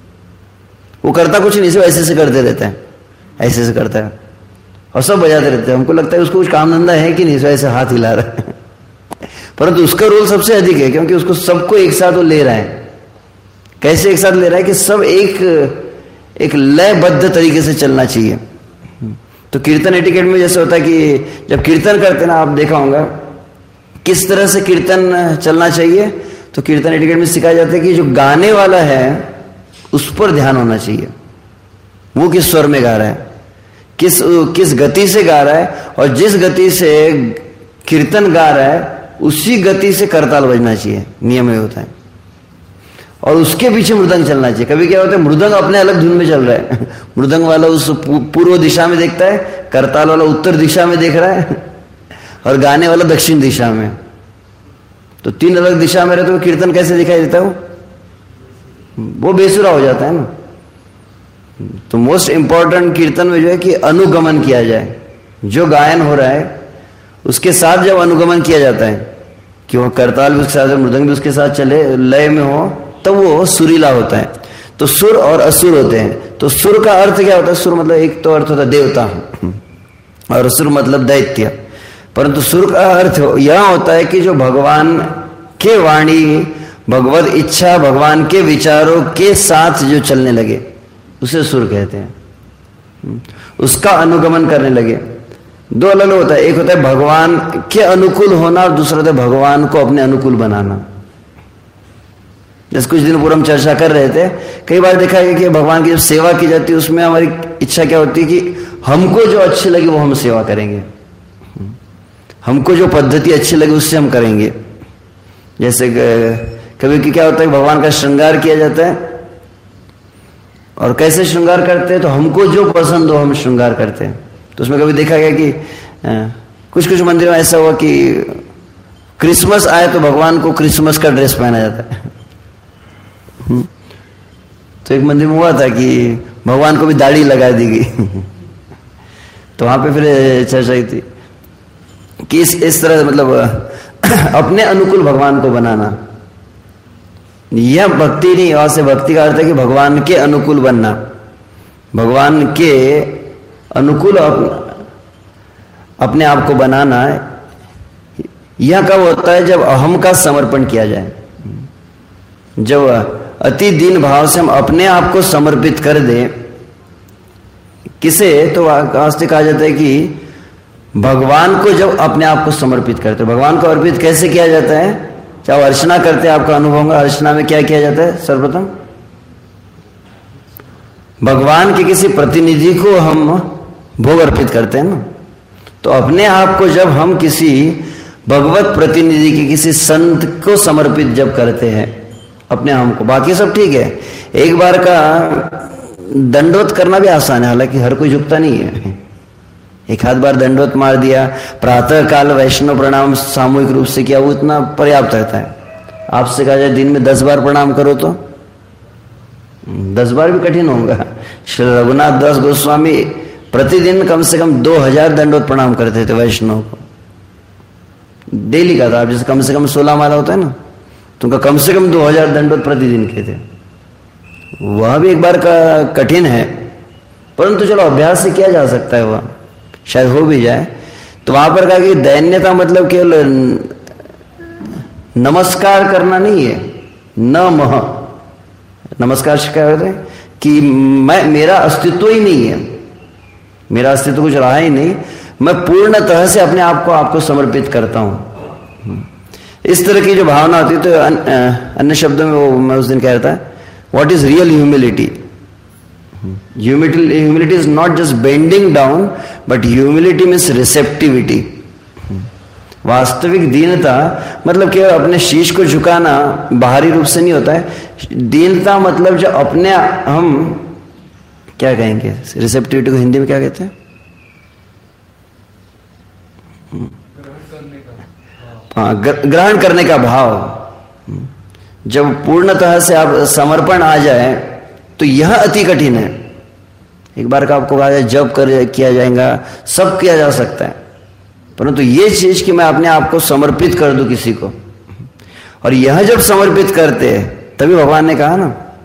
वो करता कुछ नहीं, सिर्फ ऐसे से करते रहता है, ऐसे से करता है और सब बजाते रहते हैं। हमको लगता है उसको कुछ काम धंधा है कि नहीं, ऐसे हाथ हिला रहा है, परंतु उसका रोल सबसे अधिक है, क्योंकि उसको सबको एक साथ वो ले रहा है। कैसे एक साथ ले रहा है कि सब एक एक लयबद्ध तरीके से चलना चाहिए। तो कीर्तन एटिकेट में जैसे होता है कि जब कीर्तन करते ना, आप देखा होगा किस तरह से कीर्तन चलना चाहिए। तो कीर्तन एटिकेट में सिखाया जाता है कि जो गाने वाला है उस पर ध्यान होना चाहिए, वो किस स्वर में गा रहा है, किस किस गति से गा रहा है, और जिस गति से कीर्तन गा रहा है उसी गति से करताल बजना चाहिए, नियम ये होता है। और उसके पीछे मृदंग चलना चाहिए। कभी क्या होता है, मृदंग अपने अलग धुन में चल रहा है, मृदंग वाला उस पूर्व दिशा में देखता है, करताल वाला उत्तर दिशा में देख रहा है, और गाने वाला दक्षिण दिशा में। तो तीन अलग दिशा में रहते हुए कीर्तन कैसे दिखाई देता है? वो बेसुरा हो जाता है ना। तो मोस्ट इंपॉर्टेंट कीर्तन में जो है कि अनुगमन किया जाए, जो गायन हो रहा है उसके साथ जब अनुगमन किया जाता है कि वो करताल भी उसके साथ, मृदंग भी उसके साथ चले, लय में हो, तब वो सुरीला होता है। तो सुर और असुर होते हैं। तो सुर का अर्थ क्या होता है? सुर मतलब एक तो अर्थ होता है देवता और असुर मतलब दैत्य। परंतु सुर का अर्थ यह होता है कि जो भगवान के वाणी, भगवत इच्छा, भगवान के विचारों के साथ जो चलने लगे उसे सुर कहते हैं, उसका अनुगमन करने लगे। दो अलग होता है, एक होता है भगवान के अनुकूल होना और दूसरा होता है भगवान को अपने अनुकूल बनाना। जैसे कुछ दिन पूर्व हम चर्चा कर रहे थे, कई बार देखा है कि भगवान की जब सेवा की जाती है उसमें हमारी इच्छा क्या होती है कि हमको जो अच्छी लगी वो हम सेवा करेंगे, हमको जो पद्धति अच्छी लगी उससे हम करेंगे। जैसे कभी कि क्या होता है, भगवान का श्रृंगार किया जाता है और कैसे श्रृंगार करते हैं, तो हमको जो पसंद हो हम श्रृंगार करते हैं। तो उसमें कभी देखा गया कि कुछ कुछ मंदिरों में ऐसा हुआ कि क्रिसमस आए तो भगवान को क्रिसमस का ड्रेस पहना जाता है। तो एक मंदिर में हुआ था कि भगवान को भी दाढ़ी लगा दी गई। तो वहां पे फिर चर्चा की थी कि इस इस तरह मतलब अपने अनुकूल भगवान को बनाना, यह भक्ति नहीं। और से भक्ति का अर्थ है कि भगवान के अनुकूल बनना, भगवान के अनुकूल अपने आप को बनाना। यह कब होता है? जब अहम का समर्पण किया जाए, जब अति दीन भाव से हम अपने आप को समर्पित कर दें। किसे? तो वास्तव कहा जाता है कि भगवान को जब अपने आप को समर्पित करते, भगवान को अर्पित कैसे किया जाता है? चाहे अर्चना करते हैं, आपका अनुभव होगा, अर्चना में क्या किया जाता है? सर्वप्रथम भगवान के किसी प्रतिनिधि को हम भोग अर्पित करते हैं ना। तो अपने आप को जब हम किसी भगवत प्रतिनिधि के, किसी संत को समर्पित जब करते हैं अपने हम को, बाकी सब ठीक है। एक बार का दंडवत करना भी आसान है, हालांकि हर कोई झुकता नहीं है। एक आध बार दंडवत मार दिया, प्रातः काल वैष्णव प्रणाम सामूहिक रूप से किया, वो इतना पर्याप्त रहता है। आपसे कहा जाए दिन में दस बार प्रणाम करो तो दस बार भी कठिन होगा। श्री रघुनाथ दास गोस्वामी प्रतिदिन कम से कम दो हजार दंडवत प्रणाम करते थे वैष्णव को, डेली का था। जैसे कम से कम सोलह माला होता है ना, तो उनका कम से कम दो हजार दंडवत प्रतिदिन के थे। वह भी एक बार का कठिन है, परंतु चलो अभ्यास से किया जा सकता है, वह शायद हो भी जाए। तो वहां पर कहा कि दैन्यता मतलब केवल नमस्कार करना नहीं है, न मह नमस्कार से क्या कहते हैं कि मैं, मेरा अस्तित्व ही नहीं है, मेरा अस्तित्व कुछ रहा ही नहीं, मैं पूर्णतः से अपने आप को आपको समर्पित करता हूं। इस तरह की जो भावना होती है, तो अन्य शब्दों में वो मैं उस दिन कह रहा था, what is real humility? Humility is not just bending down, but humility means receptivity. वास्तविक दीनता मतलब केवल अपने शीश को झुकाना बाहरी रूप से नहीं होता है। दीनता मतलब जो अपने हम क्या कहेंगे, रिसेप्टिविटी को हिंदी में क्या कहते हैं? हाँ, ग्रहण करने का भाव। जब पूर्णतः से आप समर्पण आ जाए तो यह अति कठिन है। एक बार का आपको कहा जाए जब कर किया जाएगा, सब किया जा सकता है, परंतु ये चीज कि मैं अपने आप को समर्पित कर दूं किसी को, और यह जब समर्पित करते हैं तभी भगवान ने कहा ना,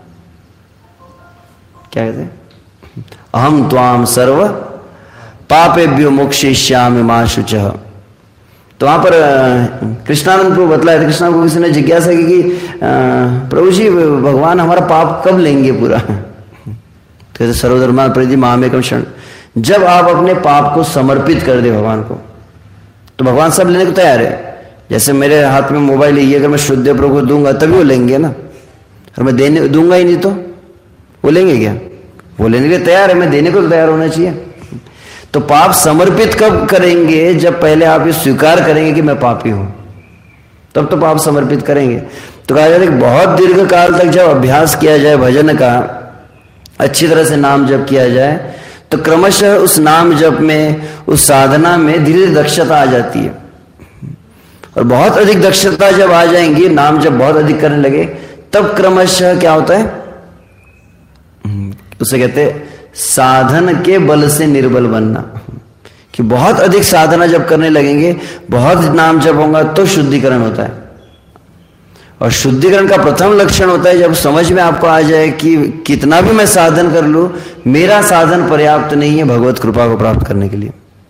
क्या कहते हैं, अहम त्वाम सर्व पापेभ्यो मोक्षयिष्यामि मा शुचः। तो वहां पर कृष्णानंद को बतलाया था, कृष्णा को किसी ने जिज्ञासा की कि प्रभु जी भगवान हमारा पाप कब लेंगे पूरा? तो सर्वधर्मा परिधि मामेकम शरण। जब आप अपने पाप को समर्पित कर दे भगवान को, तो भगवान सब लेने को तैयार है। जैसे मेरे हाथ में मोबाइल है, ये अगर मैं शुद्ध प्रभु को दूंगा तभी वो लेंगे ना, और मैं देने दूंगा ही नहीं तो वो लेंगे क्या? वो लेने के लिए तैयार है, मैं देने को तैयार होना चाहिए। तो पाप समर्पित कब करेंगे? जब पहले आप ये स्वीकार करेंगे कि मैं पापी हूं, तब तो पाप समर्पित करेंगे। तो कहा जाता है कि बहुत दीर्घ काल तक जब अभ्यास किया जाए भजन का, अच्छी तरह से नाम जप किया जाए, तो क्रमशः उस नाम जप में, उस साधना में धीरे धीरे दक्षता आ जाती है। और बहुत अधिक दक्षता जब आ जाएंगी, नाम जब बहुत अधिक करने लगे, तब क्रमशः क्या होता है, उसे कहते हैं साधन के बल से निर्बल बनना। कि बहुत अधिक साधना जब करने लगेंगे, बहुत नाम जप होगा तो शुद्धिकरण होता है। और शुद्धिकरण का प्रथम लक्षण होता है जब समझ में आपको आ जाए कि कितना भी मैं साधन कर लूं, मेरा साधन पर्याप्त नहीं है भगवत कृपा को प्राप्त करने के लिए।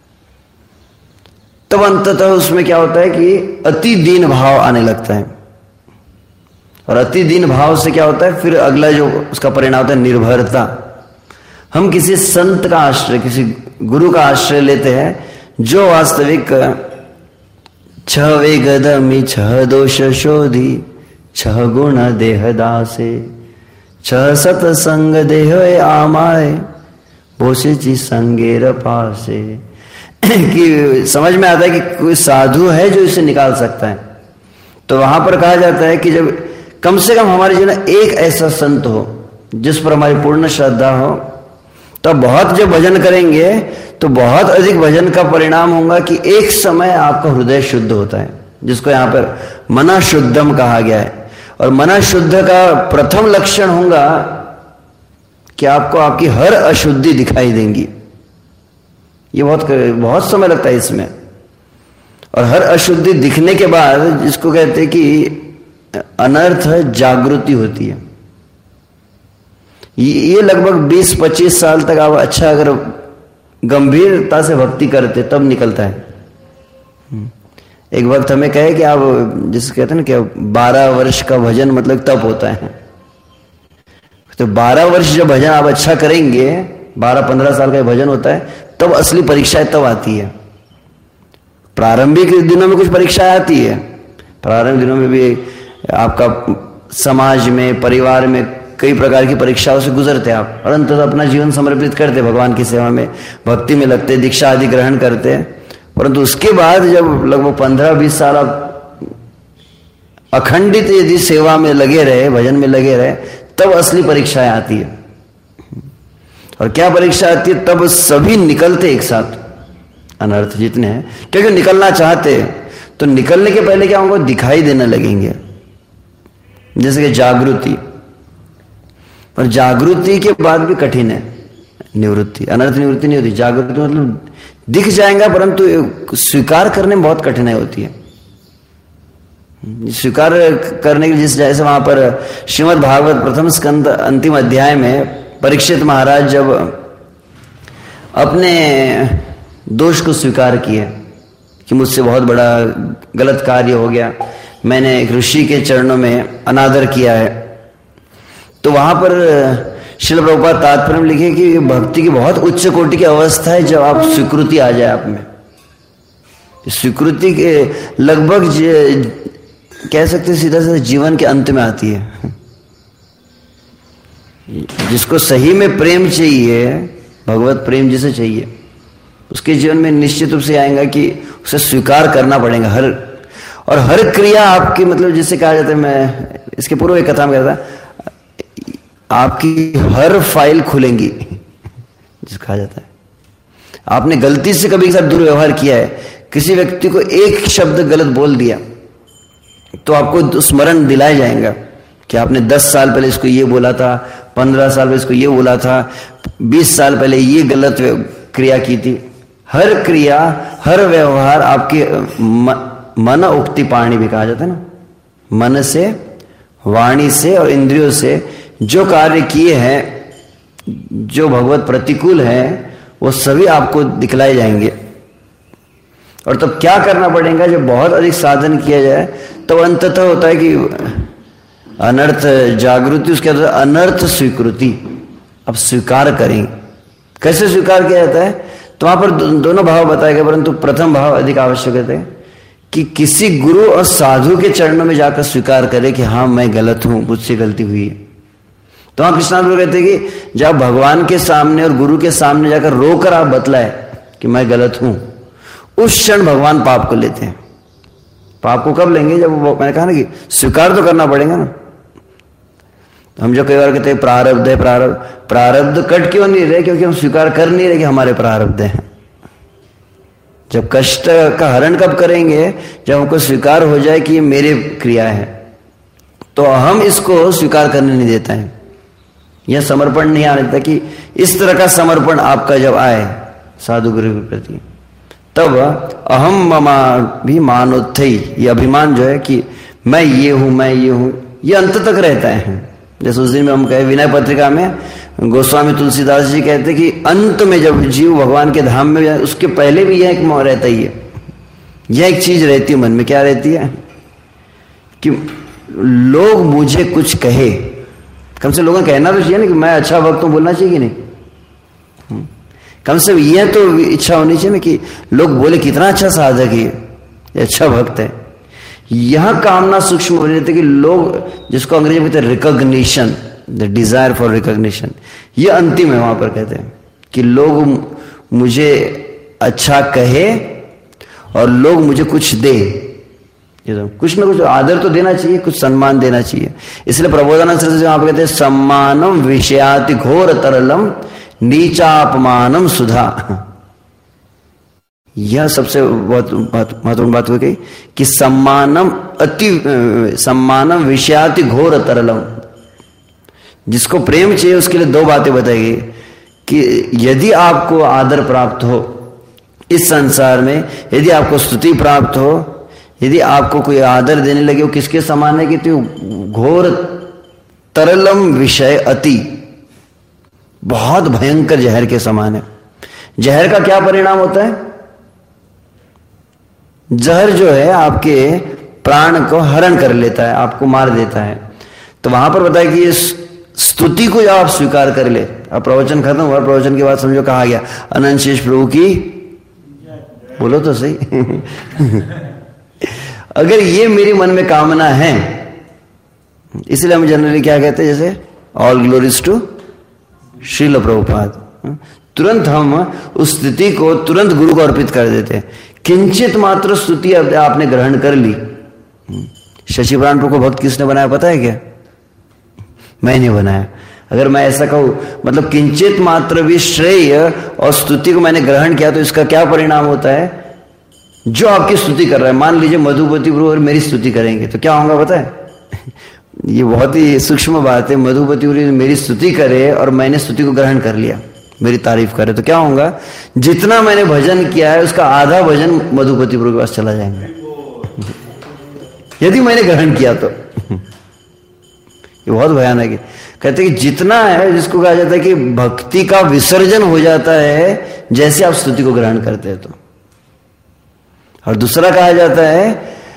तब अंततः उसमें क्या होता है कि अति दीन भाव आने लगता है। और अति दीन भाव से क्या होता है, फिर अगला जो उसका परिणाम होता है निर्भरता। हम किसी संत का आश्रय, किसी गुरु का आश्रय लेते हैं जो वास्तविक छह वे गदमी छह दोष शोधी छह गुण देह दासे छह सतसंग देह आमाए बोसे ची संगेर पासे। कि समझ में आता है कि कोई साधु है जो इसे निकाल सकता है। तो वहां पर कहा जाता है कि जब कम से कम हमारे जीवन में एक ऐसा संत हो जिस पर हमारी पूर्ण श्रद्धा हो, तो बहुत जब भजन करेंगे तो बहुत अधिक भजन का परिणाम होगा कि एक समय आपका हृदय शुद्ध होता है, जिसको यहां पर मना शुद्धम कहा गया है। और मना शुद्ध का प्रथम लक्षण होगा कि आपको आपकी हर अशुद्धि दिखाई देंगी। ये बहुत बहुत समय लगता है इसमें। और हर अशुद्धि दिखने के बाद जिसको कहते हैं कि अनर्थ जागृति होती है। ये लगभग बीस पच्चीस साल तक आप अच्छा अगर गंभीरता से भक्ति करते तब निकलता है। एक वक्त हमें कहे कि आप जिसे कहते हैं ना कि बारह वर्ष का भजन मतलब तप होता है। तो बारह वर्ष जब भजन आप अच्छा करेंगे, बारह पंद्रह साल का भजन होता है, तब असली परीक्षाएं तब आती है। प्रारंभिक दिनों में कुछ परीक्षाएं आती है, प्रारंभिक दिनों में भी आपका समाज में, परिवार में कई प्रकार की परीक्षाओं से गुजरते आप, और अंततः अपना जीवन समर्पित करते भगवान की सेवा में, भक्ति में लगते, दीक्षा आदि ग्रहण करते। परंतु उसके बाद जब लगभग पंद्रह बीस साल आप अखंडित यदि सेवा में लगे रहे, भजन में लगे रहे, तब असली परीक्षाएं आती है। और क्या परीक्षा आती है, तब सभी निकलते एक साथ, अनर्थ जितने हैं, क्योंकि निकलना चाहते तो निकलने के पहले क्या उनको दिखाई देने लगेंगे, जैसे कि जागृति। पर जागृति के बाद भी कठिन है निवृत्ति, अनर्थ निवृत्ति नहीं होती। जागृति मतलब दिख जाएगा, परंतु स्वीकार करने में बहुत कठिनाई होती है। स्वीकार करने के जिस जैसे वहां पर श्रीमद् भागवत प्रथम स्कंद अंतिम अध्याय में परीक्षित महाराज जब अपने दोष को स्वीकार किए कि मुझसे बहुत बड़ा गलत कार्य हो गया, मैंने एक ऋषि के चरणों में अनादर किया है, तो वहां पर श्रील प्रभुपाद तात्पर्य में लिखे कि भक्ति की बहुत उच्च कोटि की अवस्था है जब आप स्वीकृति आ जाए आप में। स्वीकृति के लगभग कह सकते सीधा सीधा जीवन के अंत में आती है। जिसको सही में प्रेम चाहिए, भगवत प्रेम जिसे चाहिए, उसके जीवन में निश्चित रूप से आएगा कि उसे स्वीकार करना पड़ेगा हर और हर क्रिया आपकी, मतलब जिसे कहा जाता है, मैं इसके पूर्व एक कथा में कहता था, आपकी हर फाइल खुलेंगी, जिसे कहा जाता है। आपने गलती से कभी के साथ दुर्व्यवहार किया है, किसी व्यक्ति को एक शब्द गलत बोल दिया, तो आपको स्मरण दिलाया जाएगा कि आपने दस साल पहले इसको ये बोला था, पंद्रह साल पहले इसको ये बोला था, बीस साल पहले ये गलत क्रिया की थी। हर क्रिया, हर व्यवहार आपके मन उक्ति पाणी भी कहा जाता है ना, मन से, वाणी से और इंद्रियों से जो कार्य किए हैं, जो भगवत प्रतिकूल है, वो सभी आपको दिखलाए जाएंगे। और तब क्या करना पड़ेगा, जब बहुत अधिक साधन किया जाए तो अंततः होता है कि अनर्थ जागृति, उसके अंदर अनर्थ स्वीकृति। अब स्वीकार करें, कैसे स्वीकार किया जाता है, तो वहां पर दो, दोनों भाव बताए गए, परंतु प्रथम भाव अधिक आवश्यक है कि किसी गुरु और साधु के चरणों में जाकर स्वीकार करे कि हाँ मैं गलत हूं, मुझसे गलती हुई है। तो वहां कृष्णानंद कहते हैं कि जब भगवान के सामने और गुरु के सामने जाकर रोकर आप बतलाए कि मैं गलत हूं, उस क्षण भगवान पाप को लेते हैं। पाप को कब लेंगे, जब वो, मैंने कहा ना कि स्वीकार तो करना पड़ेगा ना। हम जो कई बार कहते हैं प्रारब्ध है, प्रारब्ध प्रारब्ध कट क्यों नहीं रहे, क्योंकि हम स्वीकार कर नहीं रहे कि हमारे प्रारब्ध है। जब कष्ट का हरण कब करेंगे, जब हमको स्वीकार हो जाए कि ये मेरे क्रिया है, तो हम इसको स्वीकार करने नहीं देता है। यह समर्पण नहीं आने देता कि इस तरह का समर्पण आपका जब आए साधु गुरु के प्रति, तब अहम ममा भी मानोत्थई, ये अभिमान जो है कि मैं ये हूं मैं ये हूं, ये अंत तक रहता है। जैसे उस दिन में हम कहे विनय पत्रिका में गोस्वामी तुलसीदास जी कहते कि अंत में जब जीव भगवान के धाम में जाए उसके पहले भी यह एक रहता ही है, यह एक चीज रहती है मन में। क्या रहती है? कि लोग मुझे कुछ कहे, कम से लोगों कहना तो चाहिए ना कि मैं अच्छा भक्त हूं, बोलना चाहिए कि नहीं? कम से यह तो इच्छा होनी चाहिए ना कि लोग बोले कितना अच्छा साधक है, ये अच्छा भक्त है। यह कामना सूक्ष्म हो जाती है कि लोग, जिसको अंग्रेजी में कहते हैं recognition, the desire for recognition, ये अंतिम है। वहां पर कहते हैं कि लोग मुझे अच्छा कहे और लोग मुझे कुछ दे, तो कुछ ना कुछ आदर तो देना चाहिए, कुछ सम्मान देना चाहिए। इसलिए प्रबोधानंद सरस्वती वहां पर कहते हैं सम्मानम विषयाति घोर तरलम नीचापमानम सुधा। यह सबसे बहुत महत्वपूर्ण बात हो गई कि सम्मानम अति सम्मानम विषयाति घोर तरलम। जिसको प्रेम चाहिए उसके लिए दो बातें बताई गई कि यदि आपको आदर प्राप्त हो इस संसार में, यदि आपको स्तुति प्राप्त हो, यदि आपको कोई आदर देने लगे, वो किसके समान है कि तो घोर तरलम विषय अति, बहुत भयंकर जहर के समान है। जहर का क्या परिणाम होता है? जहर जो है आपके प्राण को हरण कर लेता है, आपको मार देता है। तो वहां पर बताया कि इस स्तुति को आप स्वीकार कर ले। अब प्रवचन खत्म हुआ, प्रवचन के बाद समझो कहा गया अनंत शेष प्रभु की, बोलो तो सही। अगर ये मेरे मन में कामना है, इसलिए हम जनरली क्या कहते हैं, जैसे all glories to Srila Prabhupada, तुरंत हम उस स्तुति को तुरंत गुरु को अर्पित कर देते हैं। किंचित मात्र स्तुति आपने ग्रहण कर ली। शशि प्राण प्रभु को भक्त किसने बनाया पता है क्या? मैंने बनाया। अगर मैं ऐसा कहूं, मतलब किंचित मात्र भी श्रेय और स्तुति को मैंने ग्रहण किया, तो इसका क्या परिणाम होता है? जो आपकी स्तुति कर रहा है, मान लीजिए मधुपति प्रभु और मेरी स्तुति करेंगे तो क्या होगा पता है? ये बहुत ही सूक्ष्म बात है। मधुपति प्रभु मेरी स्तुति करे और मैंने स्तुति को ग्रहण कर लिया, मेरी तारीफ करे, तो क्या होगा? जितना मैंने भजन किया है उसका आधा भजन मधुपति प्रभु के पास चला जाएगा, यदि मैंने ग्रहण किया तो। ये बहुत भयानक है। कहते हैं कि जितना है, जिसको कहा जाता है कि भक्ति का विसर्जन हो जाता है जैसे आप स्तुति को ग्रहण करते हैं तो। और दूसरा कहा जाता है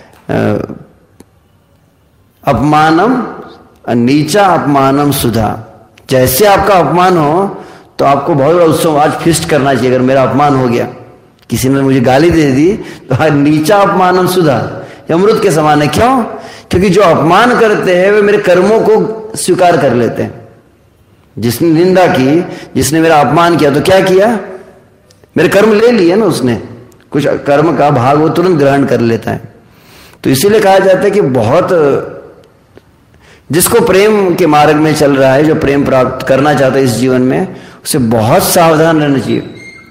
अपमानम नीचा अपमानम सुधा। जैसे आपका अपमान हो तो आपको बहुत बड़ा उत्सव आज फिस्ट करना चाहिए। अगर मेरा अपमान हो गया, किसी ने मुझे गाली दे दी, तो आज नीचा अपमानम सुधा, अमृत के समान है। क्यों? क्योंकि जो अपमान करते हैं वे मेरे कर्मों को स्वीकार कर लेते हैं। जिसने निंदा की, जिसने मेरा अपमान किया, तो क्या किया? मेरे कर्म ले लिए ना उसने, कुछ कर्म का भाग वो तुरंत ग्रहण कर लेता है। तो इसीलिए कहा जाता है कि बहुत, जिसको प्रेम के मार्ग में चल रहा है, जो प्रेम प्राप्त करना चाहता है इस जीवन में, उसे बहुत सावधान रहना चाहिए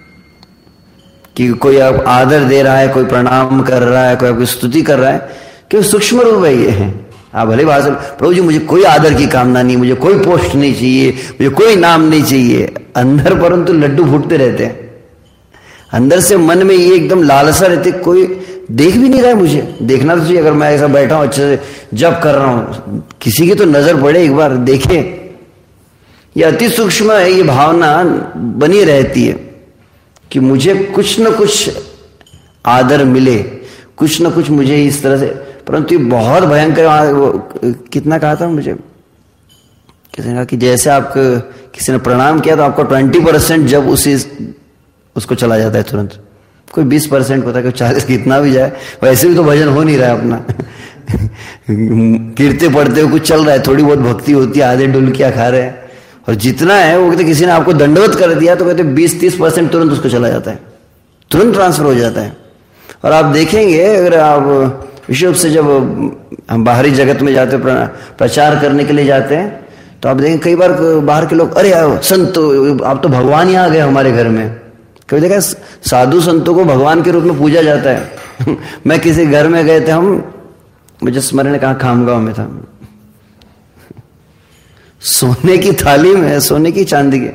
कि कोई आप आदर दे रहा है, कोई प्रणाम कर रहा है, कोई आपकी स्तुति कर रहा है, कि सूक्ष्म रूप है ये है। आप भले बात, प्रभु जी मुझे कोई आदर की कामना नहीं, मुझे कोई पोस्ट नहीं चाहिए, मुझे कोई नाम नहीं चाहिए, अंदर परंतु लड्डू फूटते रहते हैं। अंदर से मन में ये एकदम लालसा रहती, कोई देख भी नहीं रहा है, मुझे देखना तो चाहिए। अगर मैं ऐसा बैठा हूं अच्छे से जब कर रहा हूं, किसी की तो नजर पड़े, एक बार देखे। ये अति सूक्ष्म है, ये भावना बनी रहती है कि मुझे कुछ न कुछ आदर मिले, कुछ न कुछ मुझे इस तरह से। परंतु ये बहुत भयंकर, वो कितना कहा था मुझे, किसी ने कहा कि जैसे आपको किसी ने प्रणाम किया तो आपको ट्वेंटी परसेंट जब उसी उसको चला जाता है तुरंत, कोई बीस परसेंट होता है, कोई चालीस, कितना भी जाए। वैसे भी तो भजन हो नहीं रहा है अपना। कीर्ते पढ़ते हुए कुछ चल रहा है, थोड़ी बहुत भक्ति होती है, आधे डुलकियां खा रहे हैं, और जितना है वो कहते किसी ने आपको दंडवत कर दिया तो कहते बीस तीस परसेंट तुरंत उसको चला जाता है, तुरंत ट्रांसफर हो जाता है। और आप देखेंगे, अगर आप विशेष रूप से जब हम बाहरी जगत में जाते, प्रचार करने के लिए जाते हैं, तो आप देखेंगे कई बार बाहर के लोग, अरे संत आप तो भगवान यहाँ आ गए हमारे घर में। कभी देखा साधु संतों को भगवान के रूप में पूजा जाता है। मैं किसी घर में गए थे, हम, मुझे स्मरण है कहाँ, खामगांव में था। सोने की थाली में, सोने की चांदी के,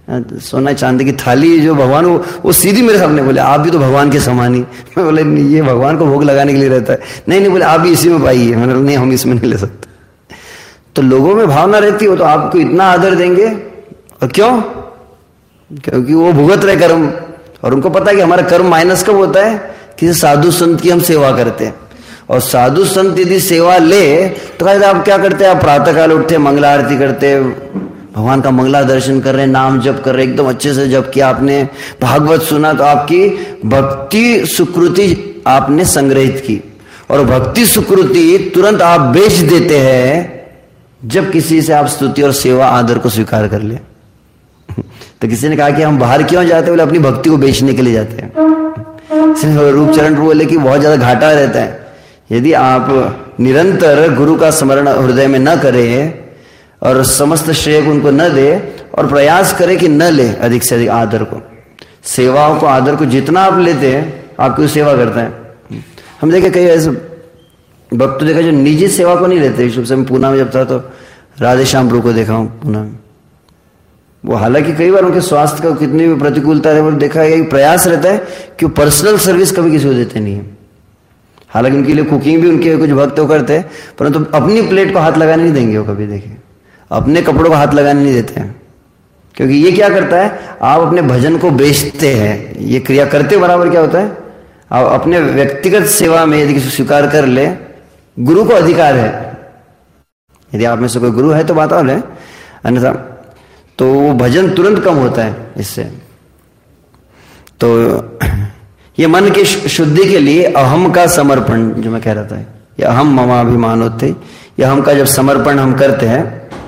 सोना चांदी की थाली जो भगवान वो, वो सीधी मेरे सामने बोले आप भी तो भगवान के समान ही। मैं बोले नहीं, ये भगवान को भोग लगाने के लिए रहता है। नहीं नहीं बोले आप भी इसी में पाइए। मैंने बोला नहीं, हम इसमें नहीं ले सकते। तो लोगों में भावना रहती हो तो आपको इतना आदर देंगे। और क्यों? क्योंकि वो भुगत रहे कर्म, और उनको पता है कि हमारा कर्म माइनस कब होता है, किसी साधु संत की हम सेवा करते हैं। और साधु संत यदि सेवा ले तो कहते आप क्या करते हैं, आप प्रातः काल उठते, मंगला आरती करते, भगवान का मंगला दर्शन कर रहे हैं, नाम जप कर रहे हैं, एकदम अच्छे से जप किया आपने, भागवत सुना, तो आपकी भक्ति सुकृति आपने संग्रहित की। और भक्ति सुकृति तुरंत आप बेच देते हैं जब किसी से आप स्तुति और सेवा आदर को स्वीकार कर ले। तो किसी ने कहा कि हम बाहर क्यों जाते हैं, बोले अपनी भक्ति को बेचने के लिए जाते हैं। रूपचरण बोले कि बहुत ज्यादा घाटा रहता है यदि आप निरंतर गुरु का स्मरण हृदय में न करें और समस्त श्रेय को उनको न दे, और प्रयास करें कि न ले अधिक से अधिक आदर को, सेवाओं को, आदर को जितना आप लेते हैं आपकी सेवा करता है। हम देखे कई ऐसे भक्त देखा जो निजी सेवा को नहीं लेते। शुभ से मैं पूना में जब था तो राधे श्याम प्रभु को देखा हूं पूना में, वो हालांकि कई बार उनके स्वास्थ्य का कितनी भी प्रतिकूलता है, वो देखा है कि प्रयास रहता है कि पर्सनल सर्विस कभी किसी को देते नहीं है। हालांकि उनके लिए कुकिंग भी उनके कुछ भक्त वो करते हैं, परंतु तो अपनी प्लेट को हाथ लगाने नहीं देंगे वो कभी, देखे अपने कपड़ों को हाथ लगाने नहीं देते हैं। क्योंकि ये क्या करता है, आप अपने भजन को बेचते हैं। ये क्रिया करते बराबर क्या होता है, आप अपने व्यक्तिगत सेवा में यदि किसी स्वीकार कर ले, गुरु को अधिकार है, यदि आप में से कोई गुरु है तो बात और है, अन्यथा तो वो भजन तुरंत कम होता है इससे। तो ये मन की शुद्धि के लिए अहम का समर्पण जो मैं कह रहा था, ये अहम ममाभिमान होते, ये अहम का जब समर्पण हम करते हैं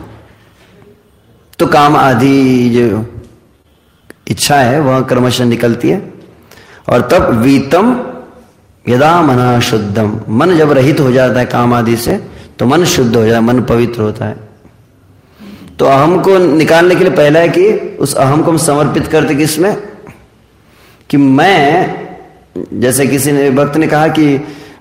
तो काम आदि जो इच्छा है वह क्रमशः निकलती है। और तब वीतम यदा मना शुद्धम, मन जब रहित हो जाता है काम आदि से तो मन शुद्ध हो जाता है, मन पवित्र होता है। तो अहम को निकालने के लिए पहला है कि उस अहम को हम समर्पित करते किसमें, कि मैं, जैसे किसी ने भक्त ने कहा कि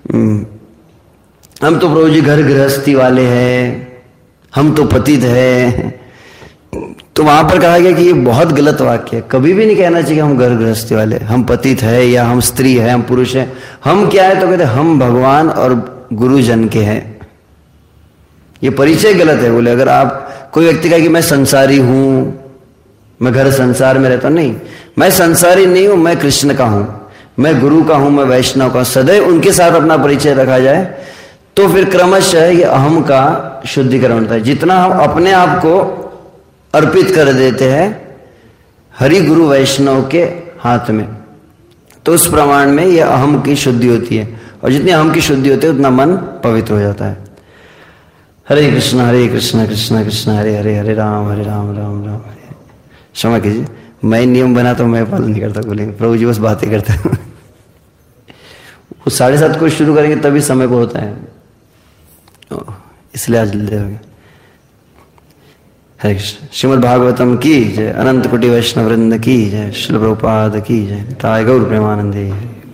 हम तो प्रभु जी घर गृहस्थी वाले हैं, हम तो पतित है, तो वहां पर कहा गया कि ये बहुत गलत वाक्य है। कभी भी नहीं कहना चाहिए हम घर गृहस्थी वाले, हम पतित है या हम स्त्री है, हम पुरुष है। हम क्या है तो कहते हम भगवान और गुरुजन के हैं। ये परिचय गलत है। बोले अगर आप कोई व्यक्ति कहे कि मैं संसारी हूं, मैं घर संसार में रहता हूं, नहीं, मैं संसारी नहीं हूं, मैं कृष्ण का हूं, मैं गुरु का हूं, मैं वैष्णव का, सदैव उनके साथ अपना परिचय रखा जाए तो फिर क्रमशः ये अहम का शुद्धिकरण होता है। जितना हम अपने आप को अर्पित कर देते हैं हरि गुरु वैष्णव के हाथ में, तो उस प्रमाण में यह अहम की शुद्धि होती है। और जितनी अहम की शुद्धि होती है उतना मन पवित्र हो जाता है। हरे कृष्ण हरे कृष्ण कृष्ण कृष्ण हरे हरे, हरे राम हरे राम राम राम हरे। क्षमा कीजिए, मैं नियम बना तो मैं पालन नहीं करता, बोलेंगे प्रभु जी बस बातें करते हैं। वो साढ़े सात को शुरू करेंगे तभी समय को होता है, इसलिए आज जल्दी हो गया। हरे कृष्ण। श्रीमद् भागवतम की जय, अनंत कोटि वैष्णव वृंद की जय, श्रील प्रभुपाद की जय, ताय गौर प्रेमानंदे।